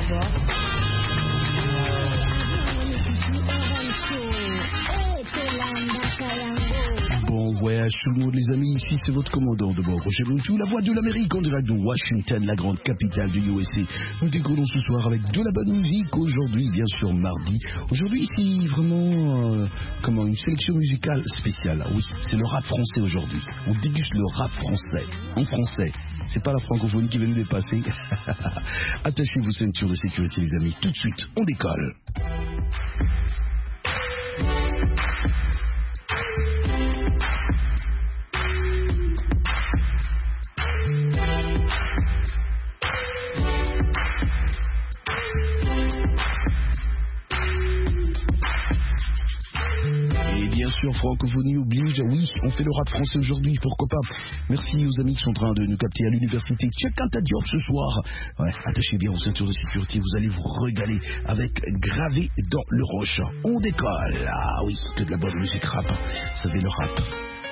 Bon voyage tout le monde les amis, ici c'est votre commandant de bord Roger Montou, la voix de l'Amérique en direct de Washington, la grande capitale du USA. Nous décollons ce soir avec de la bonne musique, aujourd'hui bien sûr mardi. Aujourd'hui ici vraiment une sélection musicale spéciale. Oui, c'est le rap français aujourd'hui. On déguste le rap français, en français. C'est pas la francophonie qui va nous dépasser. Attachez vos ceintures de sécurité les amis, tout de suite on décolle. Bien sûr, francophonie oblige, oui, on fait le rap français aujourd'hui, pourquoi pas. Merci aux amis qui sont en train de nous capter à l'université. Check out ta job ce soir. Ouais, attachez bien vos ceintures de sécurité, vous allez vous régaler avec Gravé dans le roche. On décolle. Ah oui, que de la bonne musique rap. Vous savez, le rap.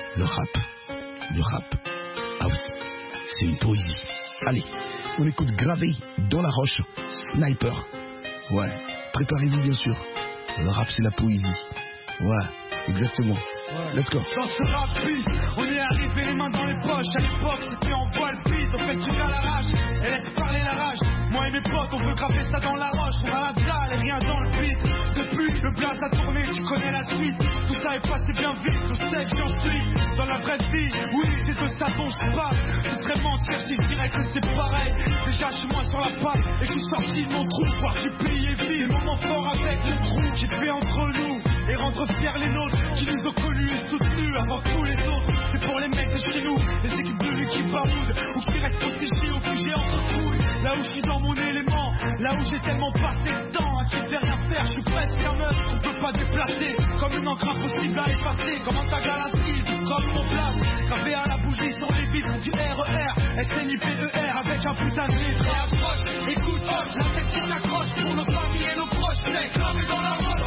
Ah oui, c'est une poésie. Allez, on écoute Gravé dans la roche. Sniper. Ouais, préparez-vous bien sûr. Le rap, c'est la poésie. Ouais. Exactement. Ouais. Let's go. Dans ce rap beat, on est arrivé les mains dans les poches. À l'époque, c'était en voile beat. On fait le truc à l'arrache et laisse parler la rage. Moi et mes potes, on veut graver ça dans la roche. On a la dalle et rien dans le beat. Depuis, le blast a tourné, tu connais la suite. Tout ça est passé bien vite, je sais que j'en suis. Dans la vraie vie, oui, c'est de ça dont je parle. Ce serait mentir, je dirais que c'est pareil. Déjà, je suis moins sur la paille et je suis sorti de mon trou. Voir j'ai payé vie, des moments forts avec le trou. J'ai fait entre nous et rendre fiers les nôtres qui nous ont connus et soutenus avant tous les autres. C'est pour les mecs de chez nous, les équipes de l'équipe Baroud, ou qui restent protégés au QG entre couilles. Là où je suis dans mon élément, là où j'ai tellement passé de temps à qui fait rien faire, je suis presque un meuf qu'on peut pas déplacer. Comme une encre impossible à effacer, comme un tag à la cise, comme mon place. Gravé à la bougie sur les vitres du RER, SNIPER avec un putain de lettre. Et approche, écoute, la tête qui s'accroche pour nos familles et nos proches. C'est gravé dans la roche.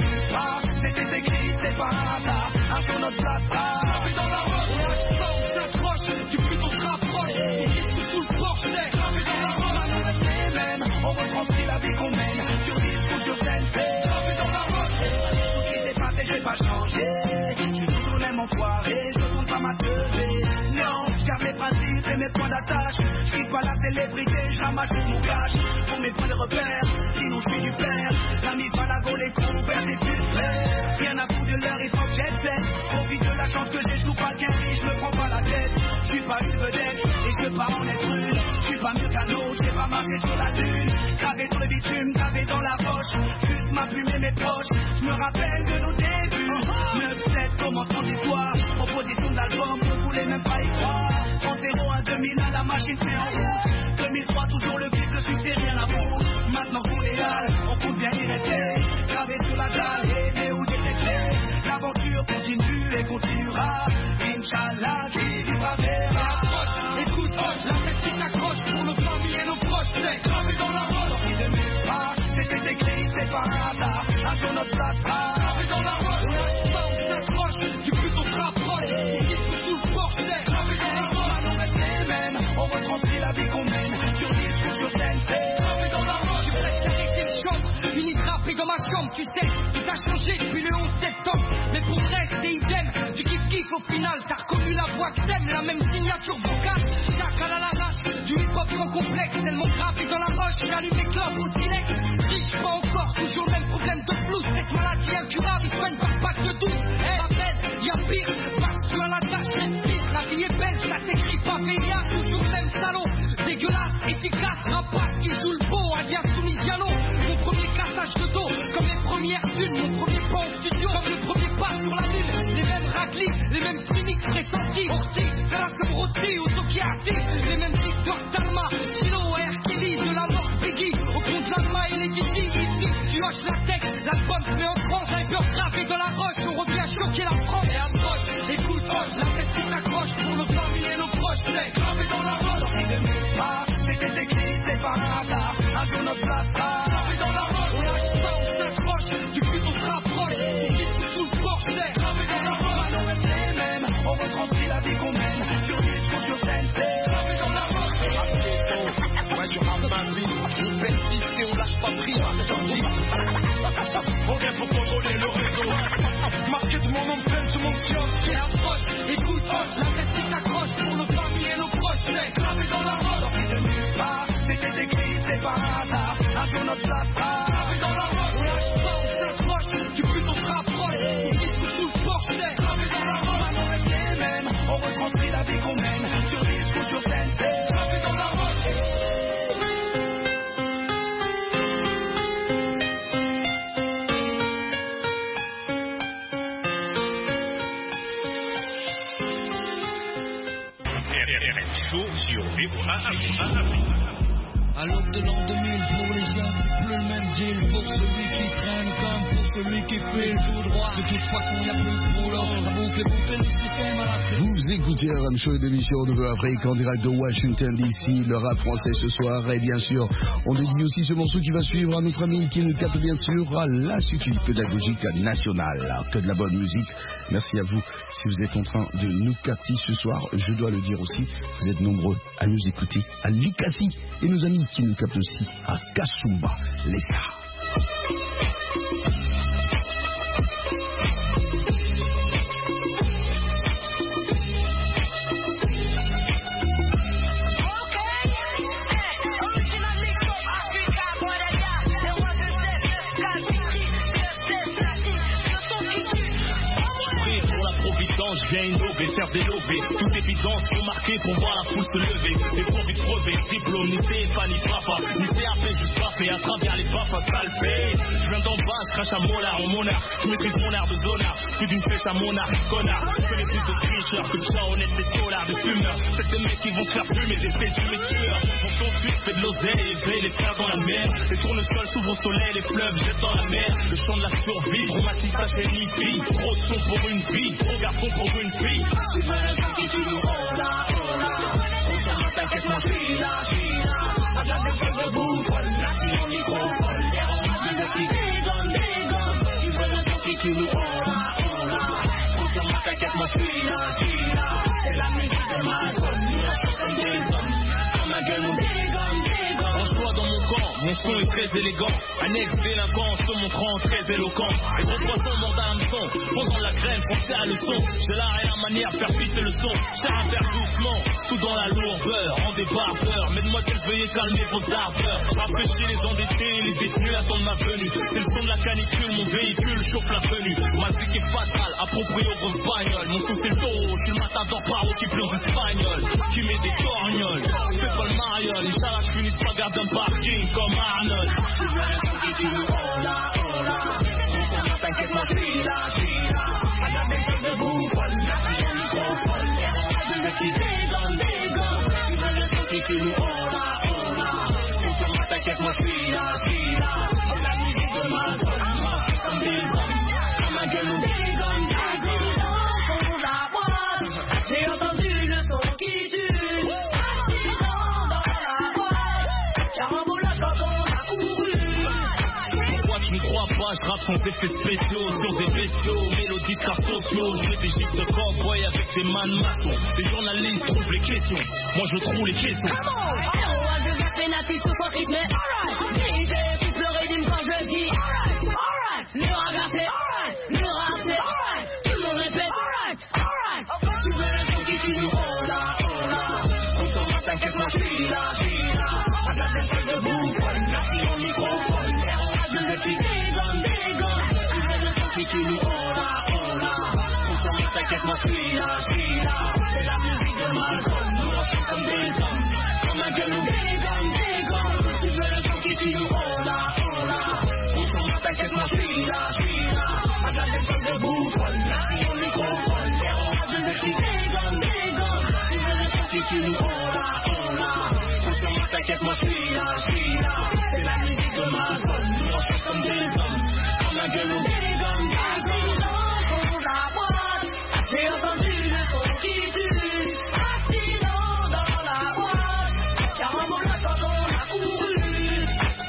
C'était écrit, c'est pas un hasard. Un sur notre place, gravé dans la roche. On lâche pas, on s'accroche, du plus on se rapproche. On quitte tout le porche, c'est gravé dans la roche. On reste les mêmes, on retranscrit la vie qu'on mène. Sur disque ou sur scène, c'est gravé dans la roche. Tout qui s'est passé, j'ai pas changé. Je suis toujours le même enfoiré, je retourne pas ma teuvée. Non, je garde mes principes et mes points d'attache. Je quitte pas la célébrité, je ramasse tout mon cash. Pour mes points de repère, sinon je suis du père. L'ami Palago, les cons, perd des putes. Rien à foutre de l'heure, il faut que j'essaie. Profite de la chance que j'ai, je joue pas le quinri, je me prends pas la tête. Je suis pas une vedette et je veux pas en être une. Je suis pas mieux qu'un autre, je vais pas marquer sur la lune. Gravé sur le bitume, gravé dans la roche. Juste ma plume et mes poches. Je me rappelle de nos débuts. 9-7 comme en transitoire. Proposition d'album, on voulait même pas y croire. 30-0 à 2000 à la machine fait en route. 2003 toujours le clip, le succès rien à foutre. Maintenant qu'on est là, on compte bien y rester. Gravé sur la dalle, mais où détecter. L'aventure continue et continuera. Inch'Allah, qui vivra verra. Écoute, la tête qui s'accroche pour nos familles et nos proches. C'est gravé dans la roche. Sorti de mes bras, c'était écrit, c'est pas un hasard. Un jour notre place sera gravé dans la roche. On lâche pas, on s'accroche, du plus on se rapproche. On quitte tout le porche, c'est gravé dans la roche. On reste les mêmes, on retranscrit la vie qu'on mène. Sur disque ou sur scène, c'est gravé dans la roche. Je reste arrêté le chambre, fini de rapper dans ma chambre, tu sais. Tout a changé depuis le 11 septembre. Mais pour le reste, c'est idem. Du kiff-kiff au final, t'as reconnu la voix que t'aimes. La même signature vocale, chaque à l'arrache. Du hip-hop sans complexe, tellement gravé dans la roche. J'allume les clopes au silex. Riche, pas encore, toujours le même problème de flou. Cette maladie incurable, ils soignent par pack de 12. Rappelle, y'a pire, parce que tu as la tâche, pire. La vie est belle, ça s'écrit pas Vélia. Toujours le même salaud, dégueulasse, efficace. Rapace qui joue le beau, alias Soumis Diallo. Mon premier cassage de dos, comme les premières thunes. Mon premier pas au studio, comme le premier pas sur la lune. Les mêmes raclis, les mêmes Phoenix pressentis. Orti, Galas comme Roti, Autokiati. Les mêmes histoires d'Alma, Chilo, R. Kelly, de la mort Biggie. Au compte l'Alma et les Dizzy, ici, tu hoches la tech. L'album se met en France, hyper gravé dans la roche. On revient choquer la France. Et approche, écoute, la tête qui s'accroche pour nos familles et nos proches. C'est gravé dans la roche. Sorti de mes bras, c'était écrit, c'est pas un hasard. Un jour notre place sera gravé dans la roche. On lâche pas, on s'accroche, du plus on se rapproche. On quitte tout le porche, c'est gravé dans la roche. On reste les mêmes, on retranscrit la vie qu'on mène. Sur disque ou sur scène, c'est gravé dans la roche. Ouais, je rame ma vie, on persiste et on lâche secret pour contrôler le réseau. Marqué de mon empreinte sur mon kiosque, qui approche. Écoute, la tête qui t'accroche pour nos familles et nos proches. C'est gravé dans la roche. Sorti de nulle part, c'était écrit, c'est par hasard. Un jour notre place sera gravé dans la roche. On lâche pas, on s'accroche, du but on se rapproche. On dit que tout le porche, c'est gravé dans la roche. Maintenant reste les mêmes, on retranscrit la vie qu'on mène. Sur disque ou sur scène, c'est gravé dans la roche. À l'aube de l'an 2000, pour les jeunes, c'est plus le même deal. Pour celui qui traîne comme pour celui qui file tout droit. De toute façon, y'a plus de boulot. La boucle est bouclée, le système à la clé. Vous écoutez RM Show et l'émission de Vœux Afrique en direct de Washington DC, le rap français ce soir. Et bien sûr, on dédie aussi ce morceau qui va suivre à notre ami qui nous capte bien sûr à l'Institut pédagogique national. Que de la bonne musique. Merci à vous. Si vous êtes en train de nous capter ce soir, je dois le dire aussi, vous êtes nombreux à nous écouter à Likasi et nos amis qui nous captent aussi à Kasumba, les stars. Viens innover, faire des levées. Toute évidence sont marquées pour voir la foule se lever. Des pauvres vite crevés, diplôme, ni CFA, ni papa, ni CAP, juste parfait à travers les baffes à salper. Je viens d'en bas, je crache à molar en monarque. Je maîtrise mon art de zonard, plus d'une fesse à monarque, connard. Je fais les plus de tricheurs que de chats honnêtes, des dollars de fumeurs. C'est des mecs qui vont se faire fumer, des faits du tueurs. Mon son suite fait de l'oseille, élevé, les frères dans la mer. Les tournesols s'ouvrent au soleil, les fleuves jettent dans la mer. Le chant de la survie, traumatisme, ça c'est ni fille. Trop de son pour une vie, trop garçon pour une fille. Tu veux le son qui tue, hola, hola. On se rend, t'inquiète, moi j'suis là. À la défense debout, folle, la fille en micro, folle. Les ronds, de petits dégommes. Tu veux le son qui tue, hola, hola. On se rend, t'inquiète, moi j'suis là. C'est la musique de ma zone, nous la comme des hommes. Comme ma gueule, on dégomme. Range-toi dans mon camp, mon son est très élégant. Annexe délinquant, se montrant très éloquent. Les gros poissons mordent à hameçon, posant la graine, penser à le son. J'ai l'art et la manière, faire pisser le son. J'ai un verre doucement, tout dans la lourdeur. En débardeur, mesdemoiselles, veuillez calmer vos ardeurs. Rafraîchis les endettés, les détenus attendent ma venue. C'est le son de la canicule, mon véhicule chauffe la tenue. Ma musique est fatale, appropriée aux grosses bagnoles. Mon son c'est le taureau, je suis le matador paro qui pleure espagnol. Qui met des corgnoles, c'est pas le mariole. Inch'Allah, je finis pas garder un parking comme Arnold. Tu veux le son qui tue, hola, hola. On se rend, t'inquiète, moi j'suis là. À la défense debout, folle, la fille en micro, folle. Les ronds, de petits dégommes. Tu veux le son qui tue, hola, hola. On se rend, t'inquiète, moi j'suis là. C'est la musique de ma zone, moi c'est comme des hommes. Comme ma gueule, on dégomme. Pour la boîte, j'ai entendu le son qui tue. Accident dans la boîte, carambolage quand on a couru. Pourquoi tu ne crois pas, je rappe sans effets spéciaux sur des bestiaux, mélodies de cartes sociaux. Je fais des gifs de cowboy avec des man maçons. Les journalistes trouvent les questions, moi je trouve les questions. C'est natif sous son rythme, alright. DJ pousse le rythme quand je dis alright. Le regard c'est alright, le rap c'est alright. Tout le monde répète alright. Tu veux le son qui tue, hola, hola. On se rend, t'inquiète, moi j'suis là. À la défense debout, folle, la fille en micro, folle. Les ronds, de petits dégommes. Tu veux le son qui tue, hola, hola. On se rend, t'inquiète, moi j'suis là. C'est la musique de ma zone, nous on chante comme des hommes. Comme ma gueule, on dégomme. Tu veux le son qui tue, hola, hola. On se rend, t'inquiète, moi j'suis là. À la défense debout, folle, la fille en micro, folle. Les ronds, de petits dégommes. Tu veux le son qui tue, hola, hola. On se rend, t'inquiète, moi j'suis là. C'est la musique de ma zone, nous on chante comme des hommes. Comme ma gueule, on dégomme. Pour la boîte, j'ai entendu le son qui tue. Accident dans la boîte, carambolage quand on a couru.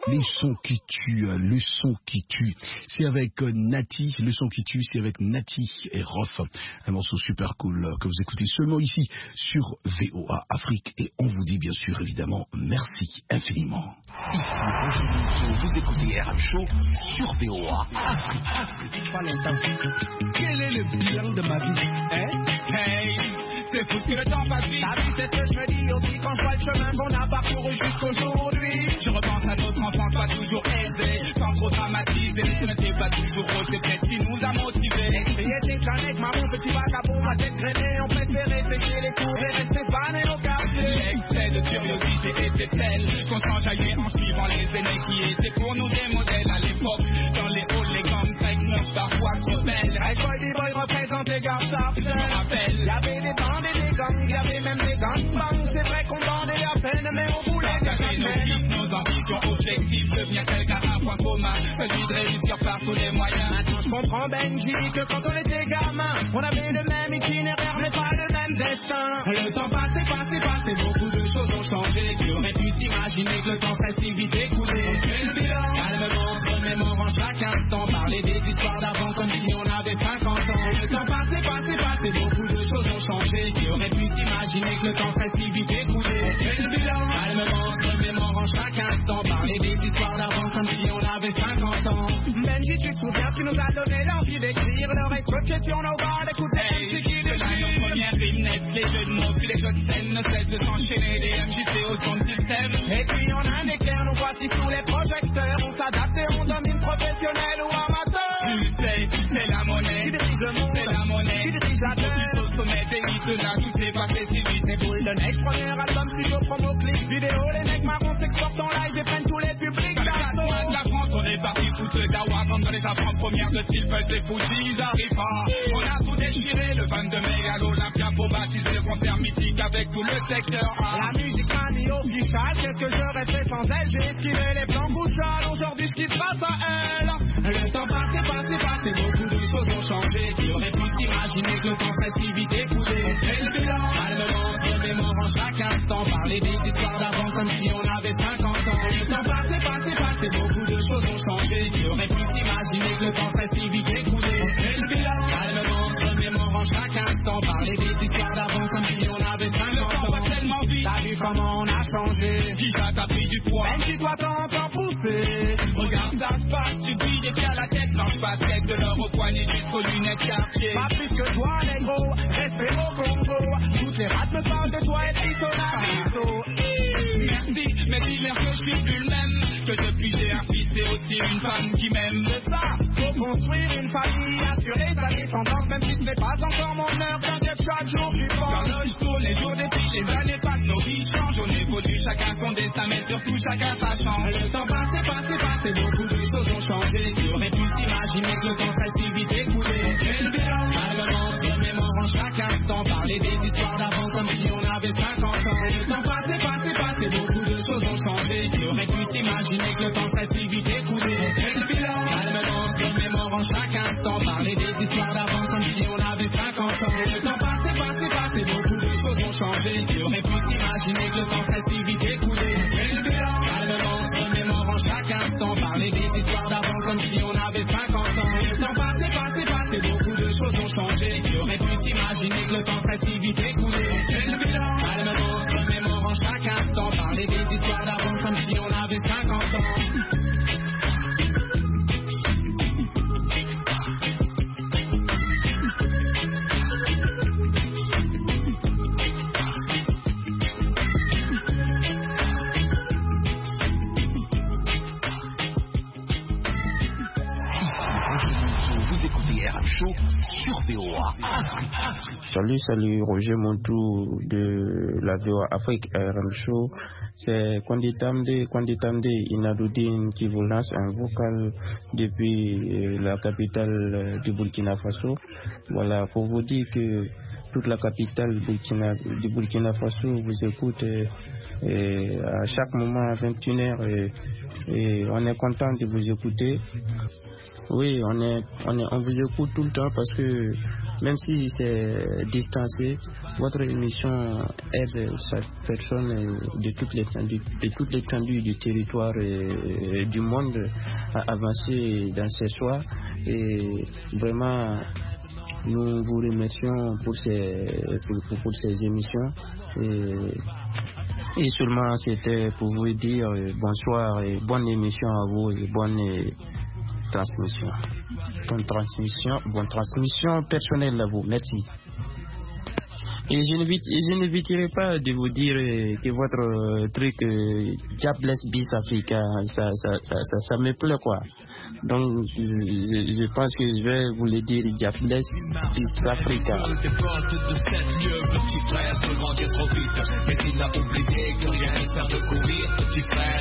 les sons qui tuent, le son qui tue. C'est avec Nati, le son qui tue, c'est avec Nati et Rof. Un morceau super cool que vous écoutez seulement ici sur VOA Afrique. Et on vous dit bien sûr, évidemment, merci infiniment. Ici, vous écoutez RM Show sur VOA Afrique. Pas longtemps. Quel est le bilan de ma vie, hein? Hey! C'est fou que le temps passe vite. La vie, c'est ce que je me dis aussi quand je vois le chemin qu'on a parcouru jusqu'aujourd'hui. Je repense à notre enfance pas toujours aisée, sans trop dramatiser. Ce n'était pas toujours rose, c'est peut-être ce qui nous a motivés. L'esprit était avec marron, petit vagabond, ma tête grainée. On préférait sécher les cours et rester fané au quartier. L'excès de curiosité était tel qu'on s'enjaillait en suivant les aînés qui étaient pour nous des modèles à l'époque. Dans les halls, les grandes treks, neuf parfois trop belles. Hey boy, D-boy représente les gars sharp. Je me rappelle, y'avait des bandes et des gangs, y'avait même des gangs. C'est vrai qu'on bandait à peine, mais on voulait partager nos kiffs, nos ambitions, objectifs, devenir quelqu'un à un point commun, celui de réussir par tous les moyens. Maintenant je comprends Benji que quand on était gamin, on avait le même itinéraire mais pas le même destin. Le temps passé, beaucoup de choses ont changé. Qui aurait pu s'imaginer que le temps serait si vite écoulé? On fait le bilan, calmement, se remémorant chaque instant, parler des histoires d'avant comme si on avait 50 ans. Le temps passé, beaucoup de choses ont changé. Qui aurait pu s'imaginer que le temps serait si vite écoulé? On fait le bilan, calmement, se remémorant chaque instant, parler des histoires d'avant comme si on avait 50 ans. Benji, tu te souviens qui nous a donné l'envie d'écrire? Leur écoute sur nos bars, d'écouter MC qui déchire. Nos premières rimes naissent, les jeux de mots, puis les jeux de scène ne cessent de s'enchaîner, des MJC au son de système. Et puis on a un éclair, nous voici sous les projecteurs. On s'adapte et on domine, professionnel ou amateur. Tu sais, c'est la monnaie qui dirige le monde, c'est la monnaie qui dirige la terre. Au sommet des hits, là, tout s'est passé si vite. Les boules de neige, premier album, studio, promo, clip, vidéo. Les mecs marrons s'exportent en live et prennent tous les publics. Dans les 4 coins de la France, on est parti foutre le dawa. Comme dans les avant-premières de Tilbury, les Fujis, ils arrivent pas. On a tout déchiré le 22 mai à l'Olympia pour baptiser le concert mythique avec tout le secteur A. La musique m'a mis au fichal, qu'est-ce que j'aurais fait sans elle? J'ai esquivé les plans bouchales, aujourd'hui ce qui se passe à elle. Le temps passé, beaucoup de choses ont changé. Qui aurait pu s'imaginer que le temps serait si vite écoulé? On fait le bilan, calmement, se remémorant chaque instant, parler des histoires d'avant comme si on avait 50 ans. Le temps passé, beaucoup de choses ont changé. Qui aurait pu s'imaginer que le temps serait si vite écoulé? On fait le bilan, calmement, se remémorant chaque instant, parler des histoires d'avant comme si on avait 50 ans. Le temps va tellement vite, t'as vu comment on a changé? Déjà t'as pris du poids, même si toi t'entends pousser. Regarde ça se passe, tu brilles des pieds à la tête, marche pas tête de l'or au poignet jusqu'aux lunettes quartier. Pas plus que toi, négro, respect au Congo. Toutes les races me parlent de toi et de ton merci, mais dis-leur que je suis plus le même. Que depuis j'ai un fils et aussi une femme qui m'aime. De ça, faut construire une famille, assurer sa descendance. Même si ce n'est pas encore mon heure, t'inquiète, chaque jour tu penses. L'horloge tourne, les jours défilent, les années passent, nos vies changent. On évolue, chacun son destin, mais surtout chacun sa chance. Le temps passé, beaucoup de choses ont changé. Qui aurait pu s'imaginer que le temps serait si vite écoulé? On fait le bilan, calmement, se remémorant chaque instant, parler des histoires d'avant comme si on avait 50 ans. Le temps passé, beaucoup de choses ont changé. Qui aurait pu s'imaginer que le temps serait si vite écoulé? On fait le bilan, calmement, se remémorant chaque instant, parler des histoires d'avant comme si on avait 50 ans. Le temps passé, beaucoup de choses ont changé. Qui aurait pu s'imaginer que le temps serait si vite écoulé? On fait le bilan, calmement, se remémorant chaque instant, parler des histoires d'avant comme si on avait 50 ans. Le temps passé, beaucoup de choses ont changé. Qui aurait pu s'imaginer que le temps serait si vite écoulé? On fait le bilan, calmement, se remémorant chaque instant, parler des histoires d'avant comme si on avait 50 ans. Salut, Roger Montou de la VOA Afrique RM Show. C'est Kwanditamde Inadoudine qui vous lance un vocal depuis la capitale du Burkina Faso. Voilà, pour vous dire que toute la capitale du Burkina Faso vous écoute à chaque moment à 21h et on est content de vous écouter. Oui, on on vous écoute tout le temps parce que même si c'est distancé, votre émission aide chaque personne de toute l'étendue du territoire et du monde à avancer dans ses choix. Et vraiment, nous vous remercions pour ces émissions. Et seulement c'était pour vous dire bonsoir et bonne émission à vous et bonne transmission. Bonne transmission personnelle à vous. Merci. Et je n'éviterai pas de vous dire que votre truc Jobless Beast Africa, ça me plaît quoi. Donc je pense que je vais vous le dire, Jobless Beast Africa. Petit frère peut grandir trop vite, mais il n'a oublié que rien ne sert de courir, petit frère.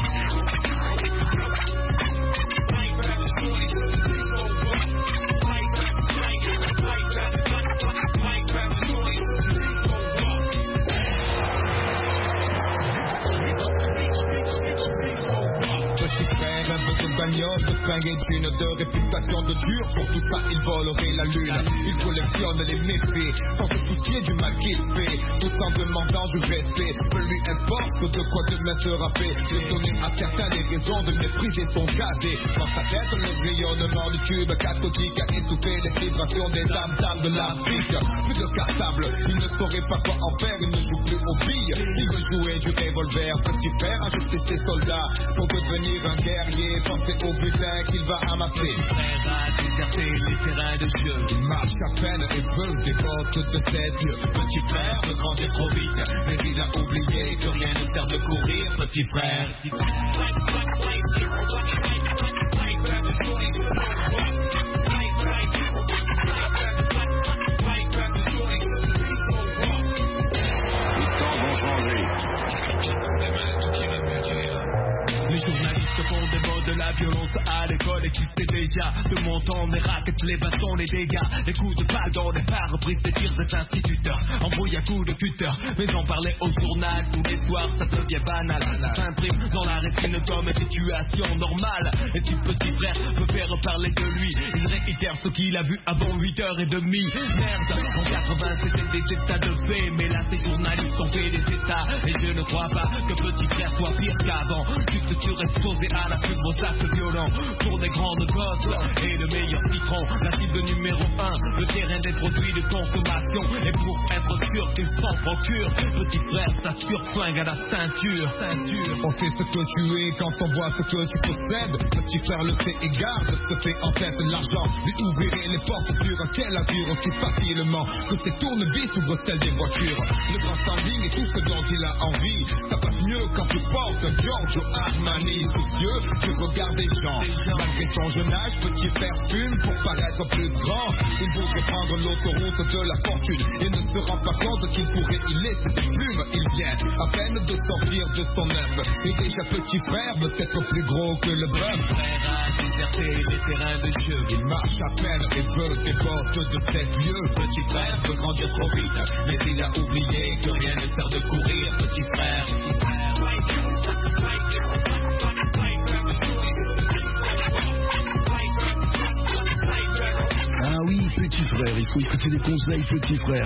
De fringues et d'une de réputation de dur. Pour tout ça il volerait la lune. Il collectionne les méfaits sans se soucier du mal qu'il fait, tout en demandant du respect. Peu lui importe de quoi demain sera fait. De donner à certains les raisons de mépriser son cadet. Dans sa tête le rayonnement du tube cathodique a étouffé les vibrations des dames de l'Afrique. Plus de cartable, il ne saurait pas quoi en faire. Il ne joue plus aux billes, il veut jouer du revolver. Petit frère a jeté ses soldats pour devenir un guerrier. Pensez au butin qu'il va amasser. Petit frère a déserté les terrains de jeu. Il marche à peine et veut des bottes de tête. Petit frère veut grandir trop vite, mais il a oublié que rien ne sert de courir. Petit frère. Les temps vont changer. Les journalistes font des mots de la violence à l'école et tu sais déjà que mon temps les raquettes, les bâtons, les dégâts, les coups de balle dans les pare-brises des tirs des instituteurs, embrouille à coups de cutter, mais en parler au journal tous les soirs ça devient banal, ça s'imprime dans la rétine comme une situation normale. Et tu petit frère veut faire parler de lui, il réitère ce qu'il a vu avant 8h30. Merde, en 80 c'était des états de paix, mais là ces journalistes ont fait des états. Et je ne crois pas que petit frère soit pire qu'avant, juste surexposé à la pub aux actes violents pour des grandes causes et le meilleur citron, la cible numéro 1, le terrain des produits de consommation. Et pour être sûr qu'ils s'en procurent, petit frère s'assure flingue à la ceinture. On sait ce que tu es quand on voit ce que tu possèdes. Petit frère le fait et garde ce que fait en tête l'argent. Lui ouvrirait les portes sur un quel avenir aussi facilement que ces tournevis ouvrent celles des voitures. Le grand standing et tout ce dont il a envie, ça passe mieux quand tu portes un Giorgio Armani. Soucieux, tu regardes des gens. Malgré son jeune âge, petit frère fume pour paraître plus grand. Il voudrait prendre l'autoroute de la fortune et ne se rend pas compte qu'il pourrait y laisser des plumes. Il vient à peine de sortir de son œuf. Et déjà petit frère veut être plus gros que le bœuf. Petit frère a déserté les terrains de jeu. Il marche à peine et veut des bottes de 7 lieues. Petit frère veut grandir trop vite, mais il a oublié que rien ne sert de courir. Petit frère. Ah oui, petit frère, il faut écouter les conseils, petit frère.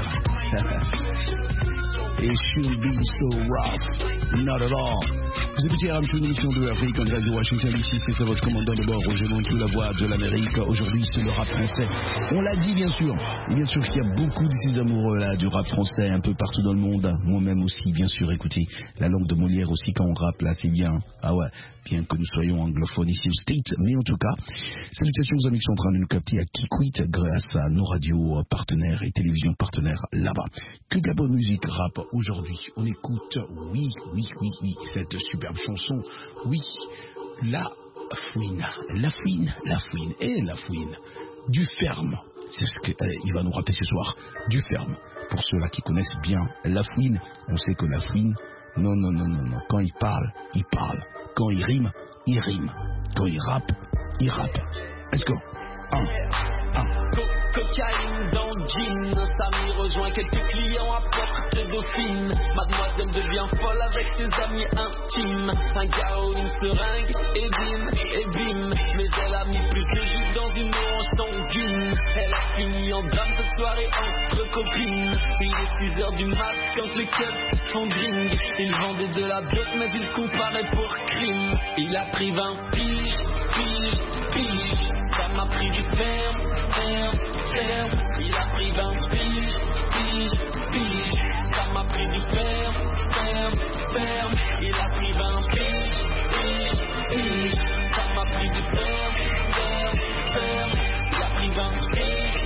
It should be so rough, not at all. Vous écoutez la émission de Afrique en direct de Washington DC, c'est votre commandant de bord, Roger Montou, la voix de l'Amérique. Aujourd'hui, c'est le rap français. On l'a dit, bien sûr. Et bien sûr qu'il y a beaucoup de ces amoureux là du rap français un peu partout dans le monde. Moi-même aussi, bien sûr. Écoutez, la langue de Molière aussi quand on rappe là, c'est bien. Ah ouais, bien que nous soyons anglophones ici au State. Mais en tout cas, salutations aux amis qui sont en train de nous capter à Kikwit grâce à nos radios partenaires et télévisions partenaires là-bas. Que de la bonne musique rap aujourd'hui. On écoute, oui, cette superbe chanson. Oui, la fouine. Du ferme. C'est ce qu'il va nous rappeler ce soir. Du ferme. Pour ceux-là qui connaissent bien la fouine, on sait que la fouine, non. Quand il parle, il parle. Quand il rime, il rime. Quand il rappe, il rappe. Let's go. cocaïne dans le jean. Samy rejoint quelques clients à porte dauphine. Mademoiselle devient folle avec ses amis intimes. Un gars une seringue et bim. Mais elle a mis plus de jus dans une orange sanguine. Elle a fini en drame cette soirée entre copines. Il est 6h du mat quand les keufs font dring. Il vendait de la dope mais il comparait pour crime. Il a pris 20 piges. Ça m'a pris du ferme. Il a pris 20 piges. Ça m'a pris du ferme. Il a pris 20 piges. Ça m'a pris du ferme. Il a pris 20 piges.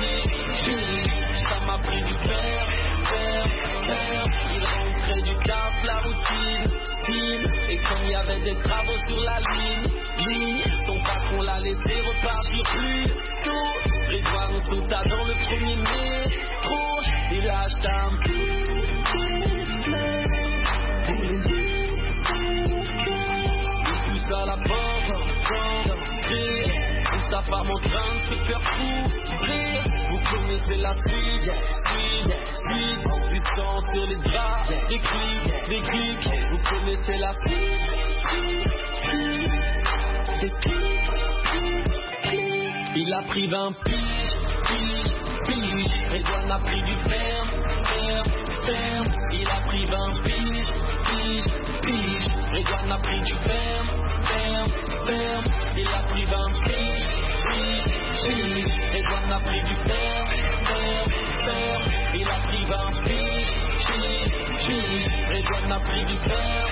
Ça m'a pris du ferme. Il rentrait du taf, la routine. Et quand il y avait des travaux sur la ligne, son patron l'a laissé repartir plus tôt. Grégoire nous sauta dans le premier métro. Il a acheté un il pousse à la porte d'entrée. Où sa femme en train de se faire couvrir. Vous connaissez la suite. Du sang sur les draps, des clics. Vous connaissez la suite. Des clics. Il a pris 20 piges. Redouane a pris du ferme. Il a pris 20 piges. Redouane a pris du ferme. Il a pris 20 piges. Redouane a pris du ferme. Il a pris 20 piges. Redouane a pris du ferme.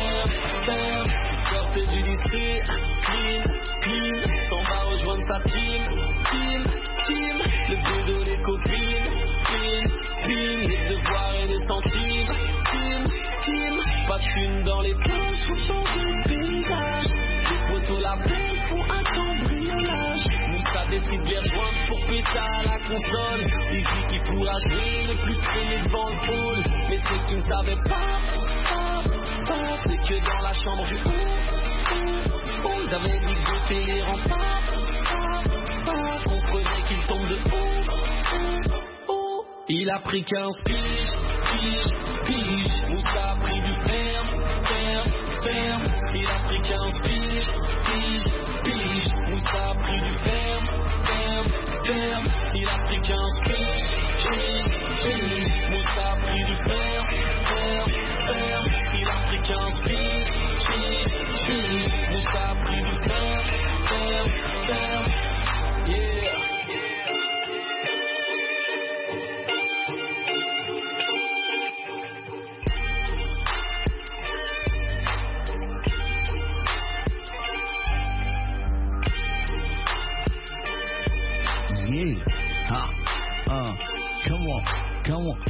Sortez du lycée, clean. S'en va rejoindre sa team. Le bédo, les copines, les devoirs et les centimes. Team, pas de thune dans les poches pour changer le paysage. Les poteaux la belle font un cambriolage. Moussa décide de les rejoindre pour péter à la console. Il dit qu'il pourra jouer, ne plus traîner devant le pôle. Mais ce qu'il ne savait pas, c'est que dans la chambre du haut, ils avaient dit de télé rempart. Comprenez qu'il tombe de haut. Il a pris 15 piges. Moussa a pris du ferme. Il a pris 15 piges. Moussa a pris du ferme. Il a pris 15 piges. Moussa a pris du ferme. Il a pris 15 piges. Moussa a pris du ferme. Come on.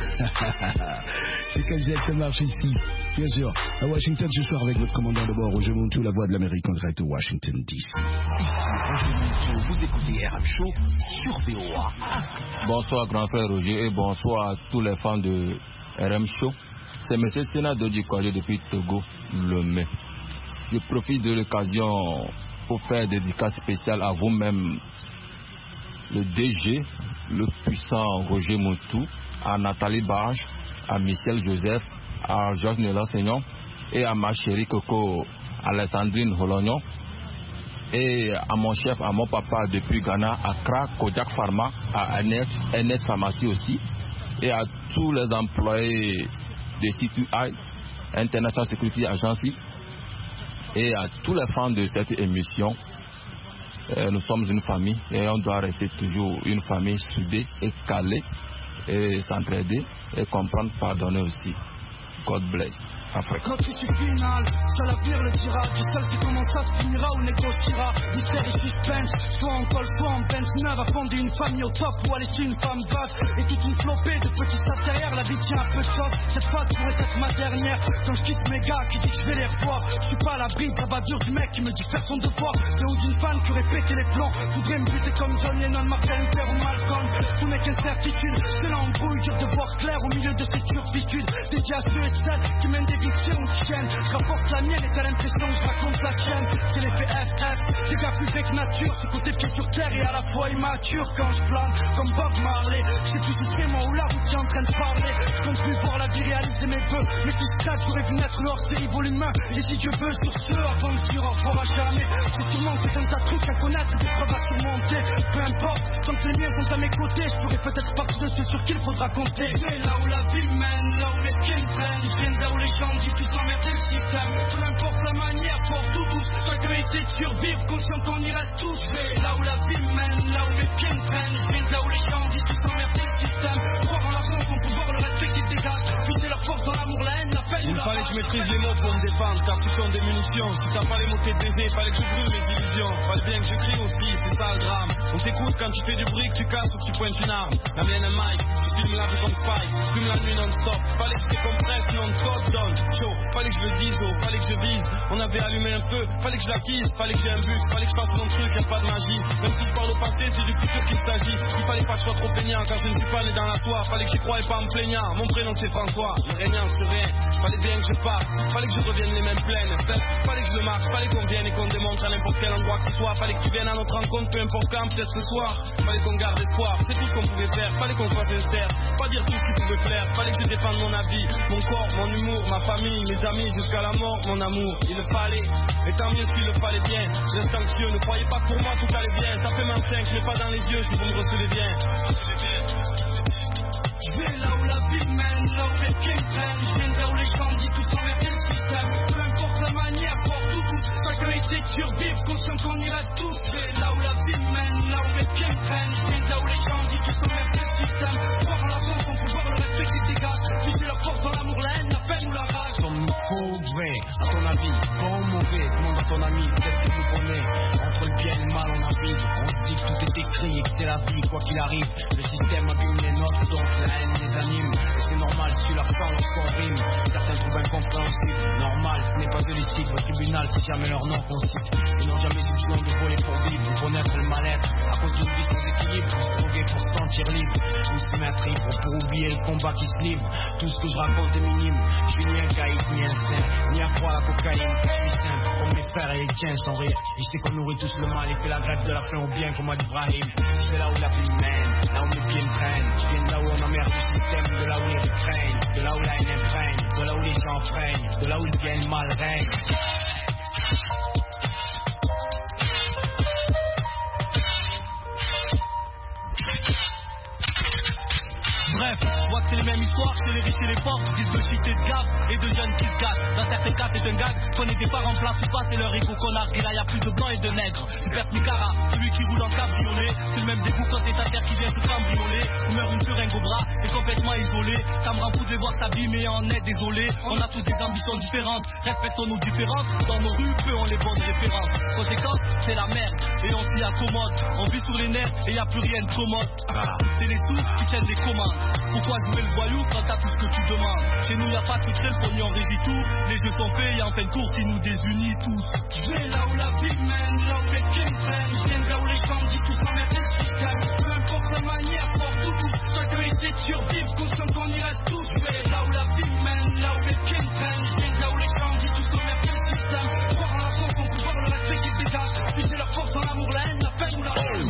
C'est comme ça que ça marche ici. Bien sûr, à Washington ce soir avec votre commandant de bord, Roger Montou, la voix de l'Amérique en direct de Washington DC. Ici Roger Montou, vous écoutez RM Show sur VOA. Bonsoir grand frère Roger et bonsoir à tous les fans de RM Show. C'est M. Sénat Dodi Kwajo depuis Togo, Lomé. Je profite de l'occasion pour faire des dédicaces spéciales à vous-même, le DG, le puissant Roger Montou, à Nathalie Barge, à Michel Joseph, à Georges Nélan-Seignon et à ma chérie Coco Alessandrine Holognon et à mon chef, à mon papa depuis Ghana, Accra, Kojak Pharma, à NS Pharmacie aussi et à tous les employés de CTI, International Security Agency et à tous les fans de cette émission. Nous sommes une famille et on doit rester toujours une famille soudée et calée et s'entraider et comprendre, pardonner aussi. God bless Afrique. Quand je suis final, seul l'avenir le dira. Du seul qui comment ça se finira ou négociera. Mystère et suspense, soit en col, soit en Benz neuve. À fonder une famille au top ou à laisser une femme basse. Et toute une flopée de petits sacs derrière. La vie tient un peu choc, cette fois pourrait être ma dernière. Quand je quitte mes gars qui dit que je vais les revoir. Je suis pas à l'abri de la bavure du mec qui me dit faire son devoir. Le haut d'une fan qui aurait pété les plans. Voudrait me buter comme John Lennon, Martin Luther ou Malcolm. Tout n'est qu'incertitude, c'est l'embrouille, dur de voir clair au milieu de ces turpitudes. Dédié à ceux et celles qui mènent des vies antiennes. Je rapporte la mienne et t'as l'impression que je raconte la tienne. j'aime, c'est l'effet FF. Des gars plus que nature, ce côté pied sur terre et à la fois immature. Quand je plane comme Bob Marley, je sais plus si c'est moi ou la route qui est en train de parler. Je compte plus voir la vie réaliser mes vœux. Mais qui se cache, j'aurais vu naître leur série volume 1. Et si Dieu veut, sur ce, avant de dire au revoir à jamais. C'est sûrement que c'est un tas de trucs à connaître, des preuves à surmonter. Peu importe, tant que les miens sont à mes côtés, je pourrais peut-être partir de ceux sur qui il faudra compter. C'est là où la vie mène, là où les pieds me prennent. Je viens de là où les gens disent tous emmerder le système. Peu importe la manière, fort ou douce, chacun essaie de survivre, conscient qu'on y reste tous. C'est là où la vie mène, là où les pieds me prennent. Je viens de là où les gens disent tous emmerder le système. Croire en l'argent, son pouvoir, le respect qu'ils dégagent. Puiser leur force dans l'amour, la haine, la peine. Il fallait que je maîtrise les mots pour me défendre, car tout sont des munitions. Si t'as pas les mots, t'es baisé, fallait que je brûle mes illusions. Fallait bien que je crie aussi, c'est ça le drame. On t'écoute quand tu fais du bruit, que tu casses ou que tu pointes une arme. La mienne un mic, tu filmes la vie comme Spike, tu fumes la nuit non-stop. Fallait que je décompresse, sinon on te code donne. Chaud, fallait que je le dise, oh, fallait que je vise. On avait allumé un feu, fallait que je l'acquise, fallait que j'ai un but, fallait que je fasse mon truc, y'a pas de magie. Même si je parle au passé, c'est du futur qu'il s'agit. Il fallait pas que je sois trop plaignant, car je ne suis pas né dans la soie. Fallait que j'y croyais pas en me plaignant. Mon prénom c'est François, le régnant c'est rien. Fallait bien que je parte, fallait que je revienne les mêmes plaines. Fallait que je marche, fallait qu'on vienne et qu'on démontre à n'importe quel endroit que ce soit. Fallait que tu viennes à notre rencontre, peu importe quand, peut-être ce soir. Fallait qu'on garde espoir, c'est tout ce qu'on pouvait faire. Fallait qu'on soit sincère, pas dire tout ce qui pouvait plaire. Fallait que je défende mon avis, mon corps, mon humour, ma famille, mes amis, jusqu'à la mort, mon amour. Il le fallait, et tant mieux s'il le fallait bien. Je reste anxieux, ne croyez pas que pour moi tout allait bien. Ça fait main 5, mais pas dans les yeux si vous me recevez bien. Je vais là où la vie mène, là où les pieds me prennent. Je viens de là où les gens disent tous emmerder le système. Peu importe la manière, fort ou douce, chacun essaie de survivre, conscient qu'on y reste tous. Je vais là où la vie mène, là où les pieds me prennent. Je viens de là où les gens disent tous emmerder le système. Croire en l'argent, son pouvoir, le respect qui dégage. Puiser leur force dans l'amour, la haine, la peine ou la rage. Sommes-nous faux ou vrai, à ton avis, bon ou mauvais, demande à ton ami, peut-être que vous connaissez. Entre le bien et le mal, on navigue. On se dit que tout est écrit et que c'est la vie, quoi qu'il arrive. Le système abîme les notes, donc la haine les anime. Et c'est normal si tu leur sens lorsqu'on rime. Certains trouvent incompréhensible, normal, ce n'est pas de l'éthique. Au tribunal, c'est jamais leur nom qu'on cite. Ils n'ont jamais eu besoin de voler pour vivre, pour connaître le mal-être. À cause d'une vie sans équilibre, pour se droguer, pour se sentir libre. Ou se mettre ivre pour oublier le combat qui se livre. Tout ce que je raconte est minime. Je suis ni un caïd, ni un saint, ni à croire la cocaïne. Je suis simple, comme mes frères et les tiens sans rire. Je sais qu'on nourrit tous le mal et fait la grève de la faim au bien comme à Ibrahim. C'est là où la vie mène, là où mes pieds me traînent. Je viens de là où on emmerde le système, de là où les rues craignent, de là où la haine imprègne, de là où les gens freinent, de là où le bien et le mal règne. Bref, je vois que c'est les mêmes histoires, c'est les riches et les pauvres, disent de cité de gaffe et de jeunes qui se gâchent. Dans certains cas, c'est un gag, qu'on n'était pas en place ou pas, c'est leur égo qu'on a. Et là, y a plus de blancs et de nègres. Tu perds Nicara, celui qui roule en cabriolet. C'est le même dégoût quand t'es ta terre qui vient te cambrioler. Ou meurt une seringue au bras, et complètement isolé. Ça me rend fou de voir s'abîmer et en est désolé. On a tous des ambitions différentes, respectons nos différences. Dans nos rues, peu ont les bonnes références. Conséquence, c'est la merde, et on s'y accommode. On vit sur les nerfs, et y a plus rien de commode. C'est les sous qui tiennent des commandes. Pourquoi jouer le voyou quand t'as tout ce que tu demandes? Chez nous y'a pas tout seul pour nous en régit tout. Les jeux sont faits et en fin de course ils nous désunissent tous. Je vais là où la vie mène, là où les pieds me prennent. Je viens de là où les gens disent tous emmerder le système. Peu importe la manière, fort ou douce, chacun essaie de survivre, conscient qu'on y reste tous. Je vais là où la vie mène, là où les pieds me prennent. Je viens de là où les gens disent tous emmerder le système. Croire en l'argent, son pouvoir, le respect qu'ils dégagent. Puiser leur force dans l'amour, la haine, la peine ou la rage.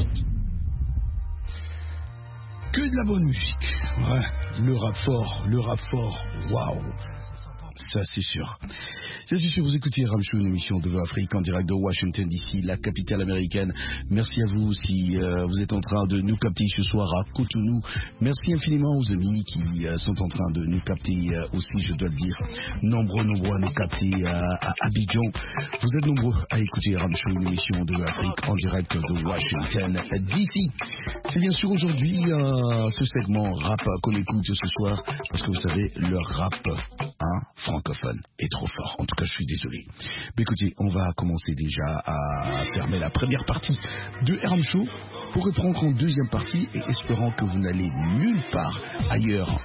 Que de la bonne musique. Ouais, le rap fort, waouh. Ça c'est sûr. C'est sûr, vous écoutez Ramchou, une émission de Afrique en direct de Washington DC, la capitale américaine. Merci à vous si vous êtes en train de nous capter ce soir à Cotonou. Merci infiniment aux amis qui sont en train de nous capter aussi, je dois le dire. Nombreux à nous capter à Abidjan. Vous êtes nombreux à écouter Ramchou, une émission de Afrique en direct de Washington DC. C'est bien sûr aujourd'hui ce segment rap qu'on écoute ce soir, parce que vous savez, le rap francophone est trop fort. En tout cas, je suis désolé. Mais écoutez, on va commencer déjà à fermer la première partie de RM Show pour reprendre en deuxième partie et espérant que vous n'allez nulle part ailleurs.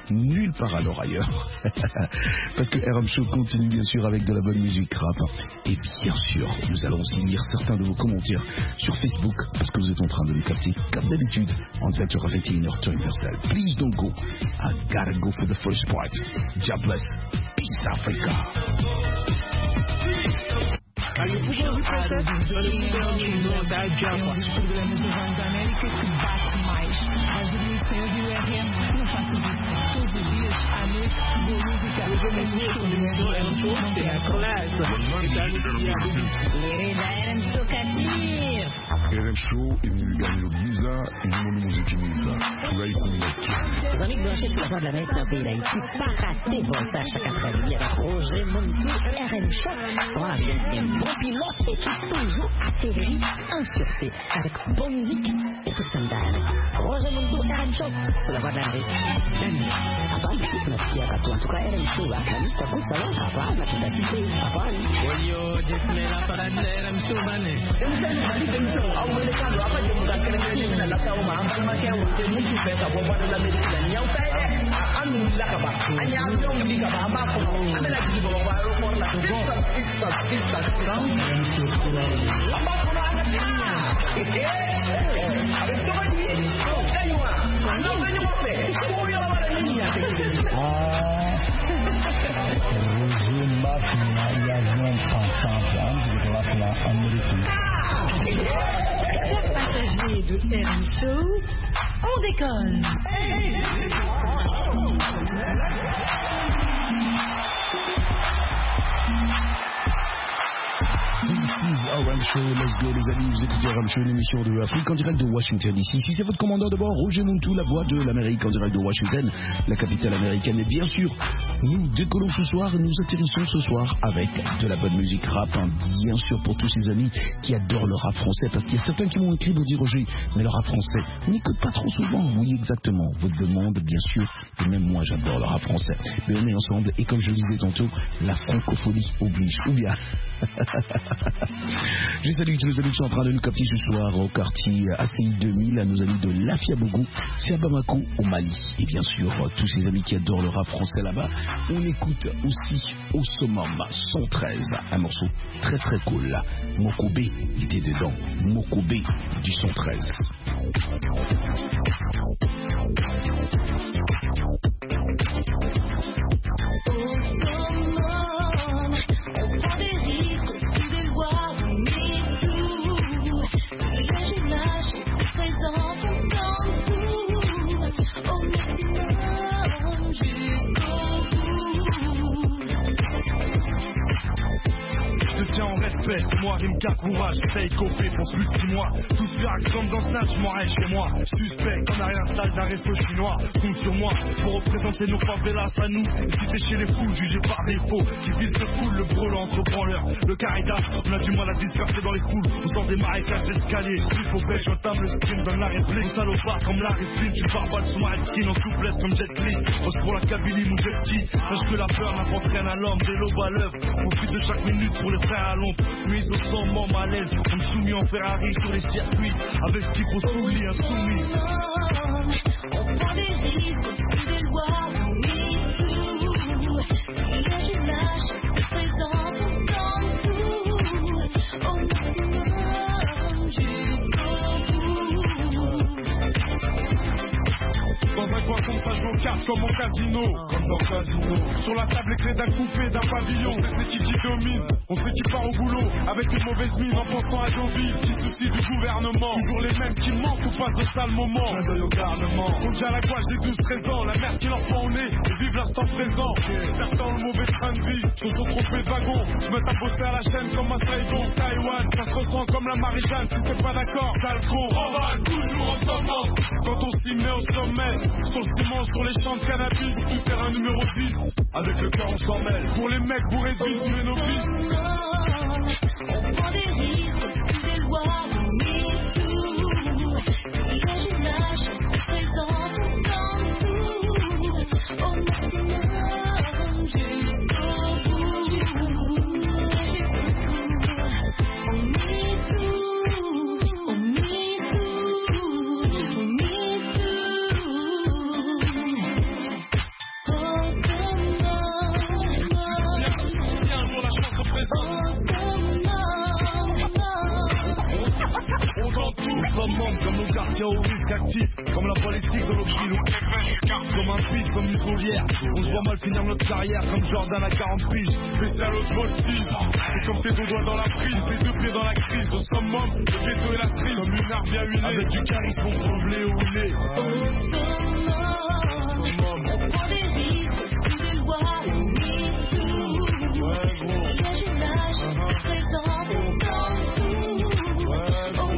Parce que RM Show continue bien sûr avec de la bonne musique rap. Et bien sûr, nous allons aussi lire certains de vos commentaires sur Facebook parce que vous êtes en train de nous capter comme d'habitude en direct sur Afrique Turn Yourself. Please don't go. I gotta go for the first part. God bless. Peace Africa. Aí o Google representa, olha o Google, tá já. Um dos programas da Voz da América que bate mais. As admissões e o RM não faço isso. Todos os dias, à noite, boa música. É um show, c'est la classe. RM Show Katir. RM Show est venu gagner le Giza et nous musique Giza. Furahi kumlekia. Os amigos brancos da Voz da América não virem que para rater voltar chaque après-midi avec Roger Montou, RM Show. Voilà, bien, bon pilote qui toujours atterrit en sûreté avec bonne musique et tout ça me Roger Montou, RM Show, sur la Voix de l'Amérique. Habari, tunasikia katu antuka RM Show, akamista kusa wa habari, na tutakisi habari. Olio, jismela para RM Show, bane. Chers passagers de RM Show, on décolle. RM Show, let's go les amis, vous écoutez RM Show, une émission de Afrique en direct de Washington DC. Ici c'est votre commandant de bord, Roger Montou, la voix de l'Amérique en direct de Washington, la capitale américaine. Et bien sûr, nous décollons ce soir, nous atterrissons ce soir avec de la bonne musique rap, hein, bien sûr pour tous ces amis qui adorent le rap français, parce qu'il y a certains qui m'ont écrit pour dire Roger, mais le rap français, on n'écoute pas trop souvent. Oui exactement, votre demande bien sûr, et même moi j'adore le rap français. Mais on est ensemble et comme je le disais tantôt, la francophonie oblige, ou bien... Je salue tous les amis qui sont en train de nous capter ce soir au quartier ACI 2000, à nos amis de Lafiabougou, c'est à Bamako au Mali. Et bien sûr, tous ces amis qui adorent le rap français là-bas, on écoute aussi au summum 113, un morceau très très cool. Mokobé était dedans, Mokobé du 113. Moi, Rimka, courage, j'essaye coper pour plus de 6 mois. Tout se comme dans Snatch, moi, chez moi. Suspect, on a rien sale d'un resto chinois. Compte sur moi pour représenter nos favelas à nous. Et si t'es chez les fous, jugés par défaut, qui visent le cool, le brûlant entre branleurs. Le carida, on a du mal à disperser dans les foules. On sort des marécages d'escalier. Il faut belge, j'entame le sprint, donne la réplique. On salopard comme Larry Flynn, tu barbales sous ma skin en souplesse comme Jet Li. Pose pour la Kabylie, mon jet ski. Sache que la peur n'apporte rien à l'homme, des lobes à l'œuvre. Profite de chaque minute pour les frères à l'ombre. Mise au sang, membre à l'aise, on me soumis en Ferrari sur les circuits, avec ce qu'il faut soumis, insoumis. On prend des risques au-dessus des lois, on mise tout. Et là je lâche, se présente, on tente tout. Au maximum, jusqu'au bout. Dans un coin comme ça, je m'en carte comme au casino. Comme dans le casino. Sur la table, les clés d'un coupé, d'un pavillon. C'est qui domine. On sait qui part au boulot. Avec une mauvaise mine en pensant à Deauville. Qui soucie du gouvernement. Toujours les mêmes qui mentent ou passent de sales moments. Un au garnement. On déjà à la gouache des 12-13 ans. La merde qui leur prend au nez. Et vive l'instant présent. Certains ont le mauvais train de vie. Chose au trophée de wagon. Je me tape bosser à la chaîne comme un Saigon. Taïwan. Ça se ressent comme la Marie-Jeanne. Si t'es pas d'accord, sale con. On va toujours en sommet. Quand on s'y met au sommet. Sur le ciment, sur les champs de cannabis, tout terrain numéro 10. Avec le cœur on s'en mêle. Pour les mecs bourrés de tuer nos fils. On prend des risques au-dessus des lois, on mise tout. Et là je lâche, se présente, on tente tout. Au maximum, jusqu'au bout. On mise tout, on mise tout, on mise tout. Si un jour la chance se présente. sombre comme nos quartiers au risque actif, comme la balistique de l'Oxilo. Comme un pif, comme une solière. On se voit mal finir notre carrière comme Jordan à 40 piges. Spécial autre motif. C'est comme tes deux doigts dans la prise, tes deux pieds dans la crise. Le summum, le ghetto et la street. Comme une arme bien huilée. Avec du charisme, on prend le blé où il est. On prend des risques, sous des lois, on mise tout. Ouais, gros. Quand je lâche, je présente au temps. Ouais, gros.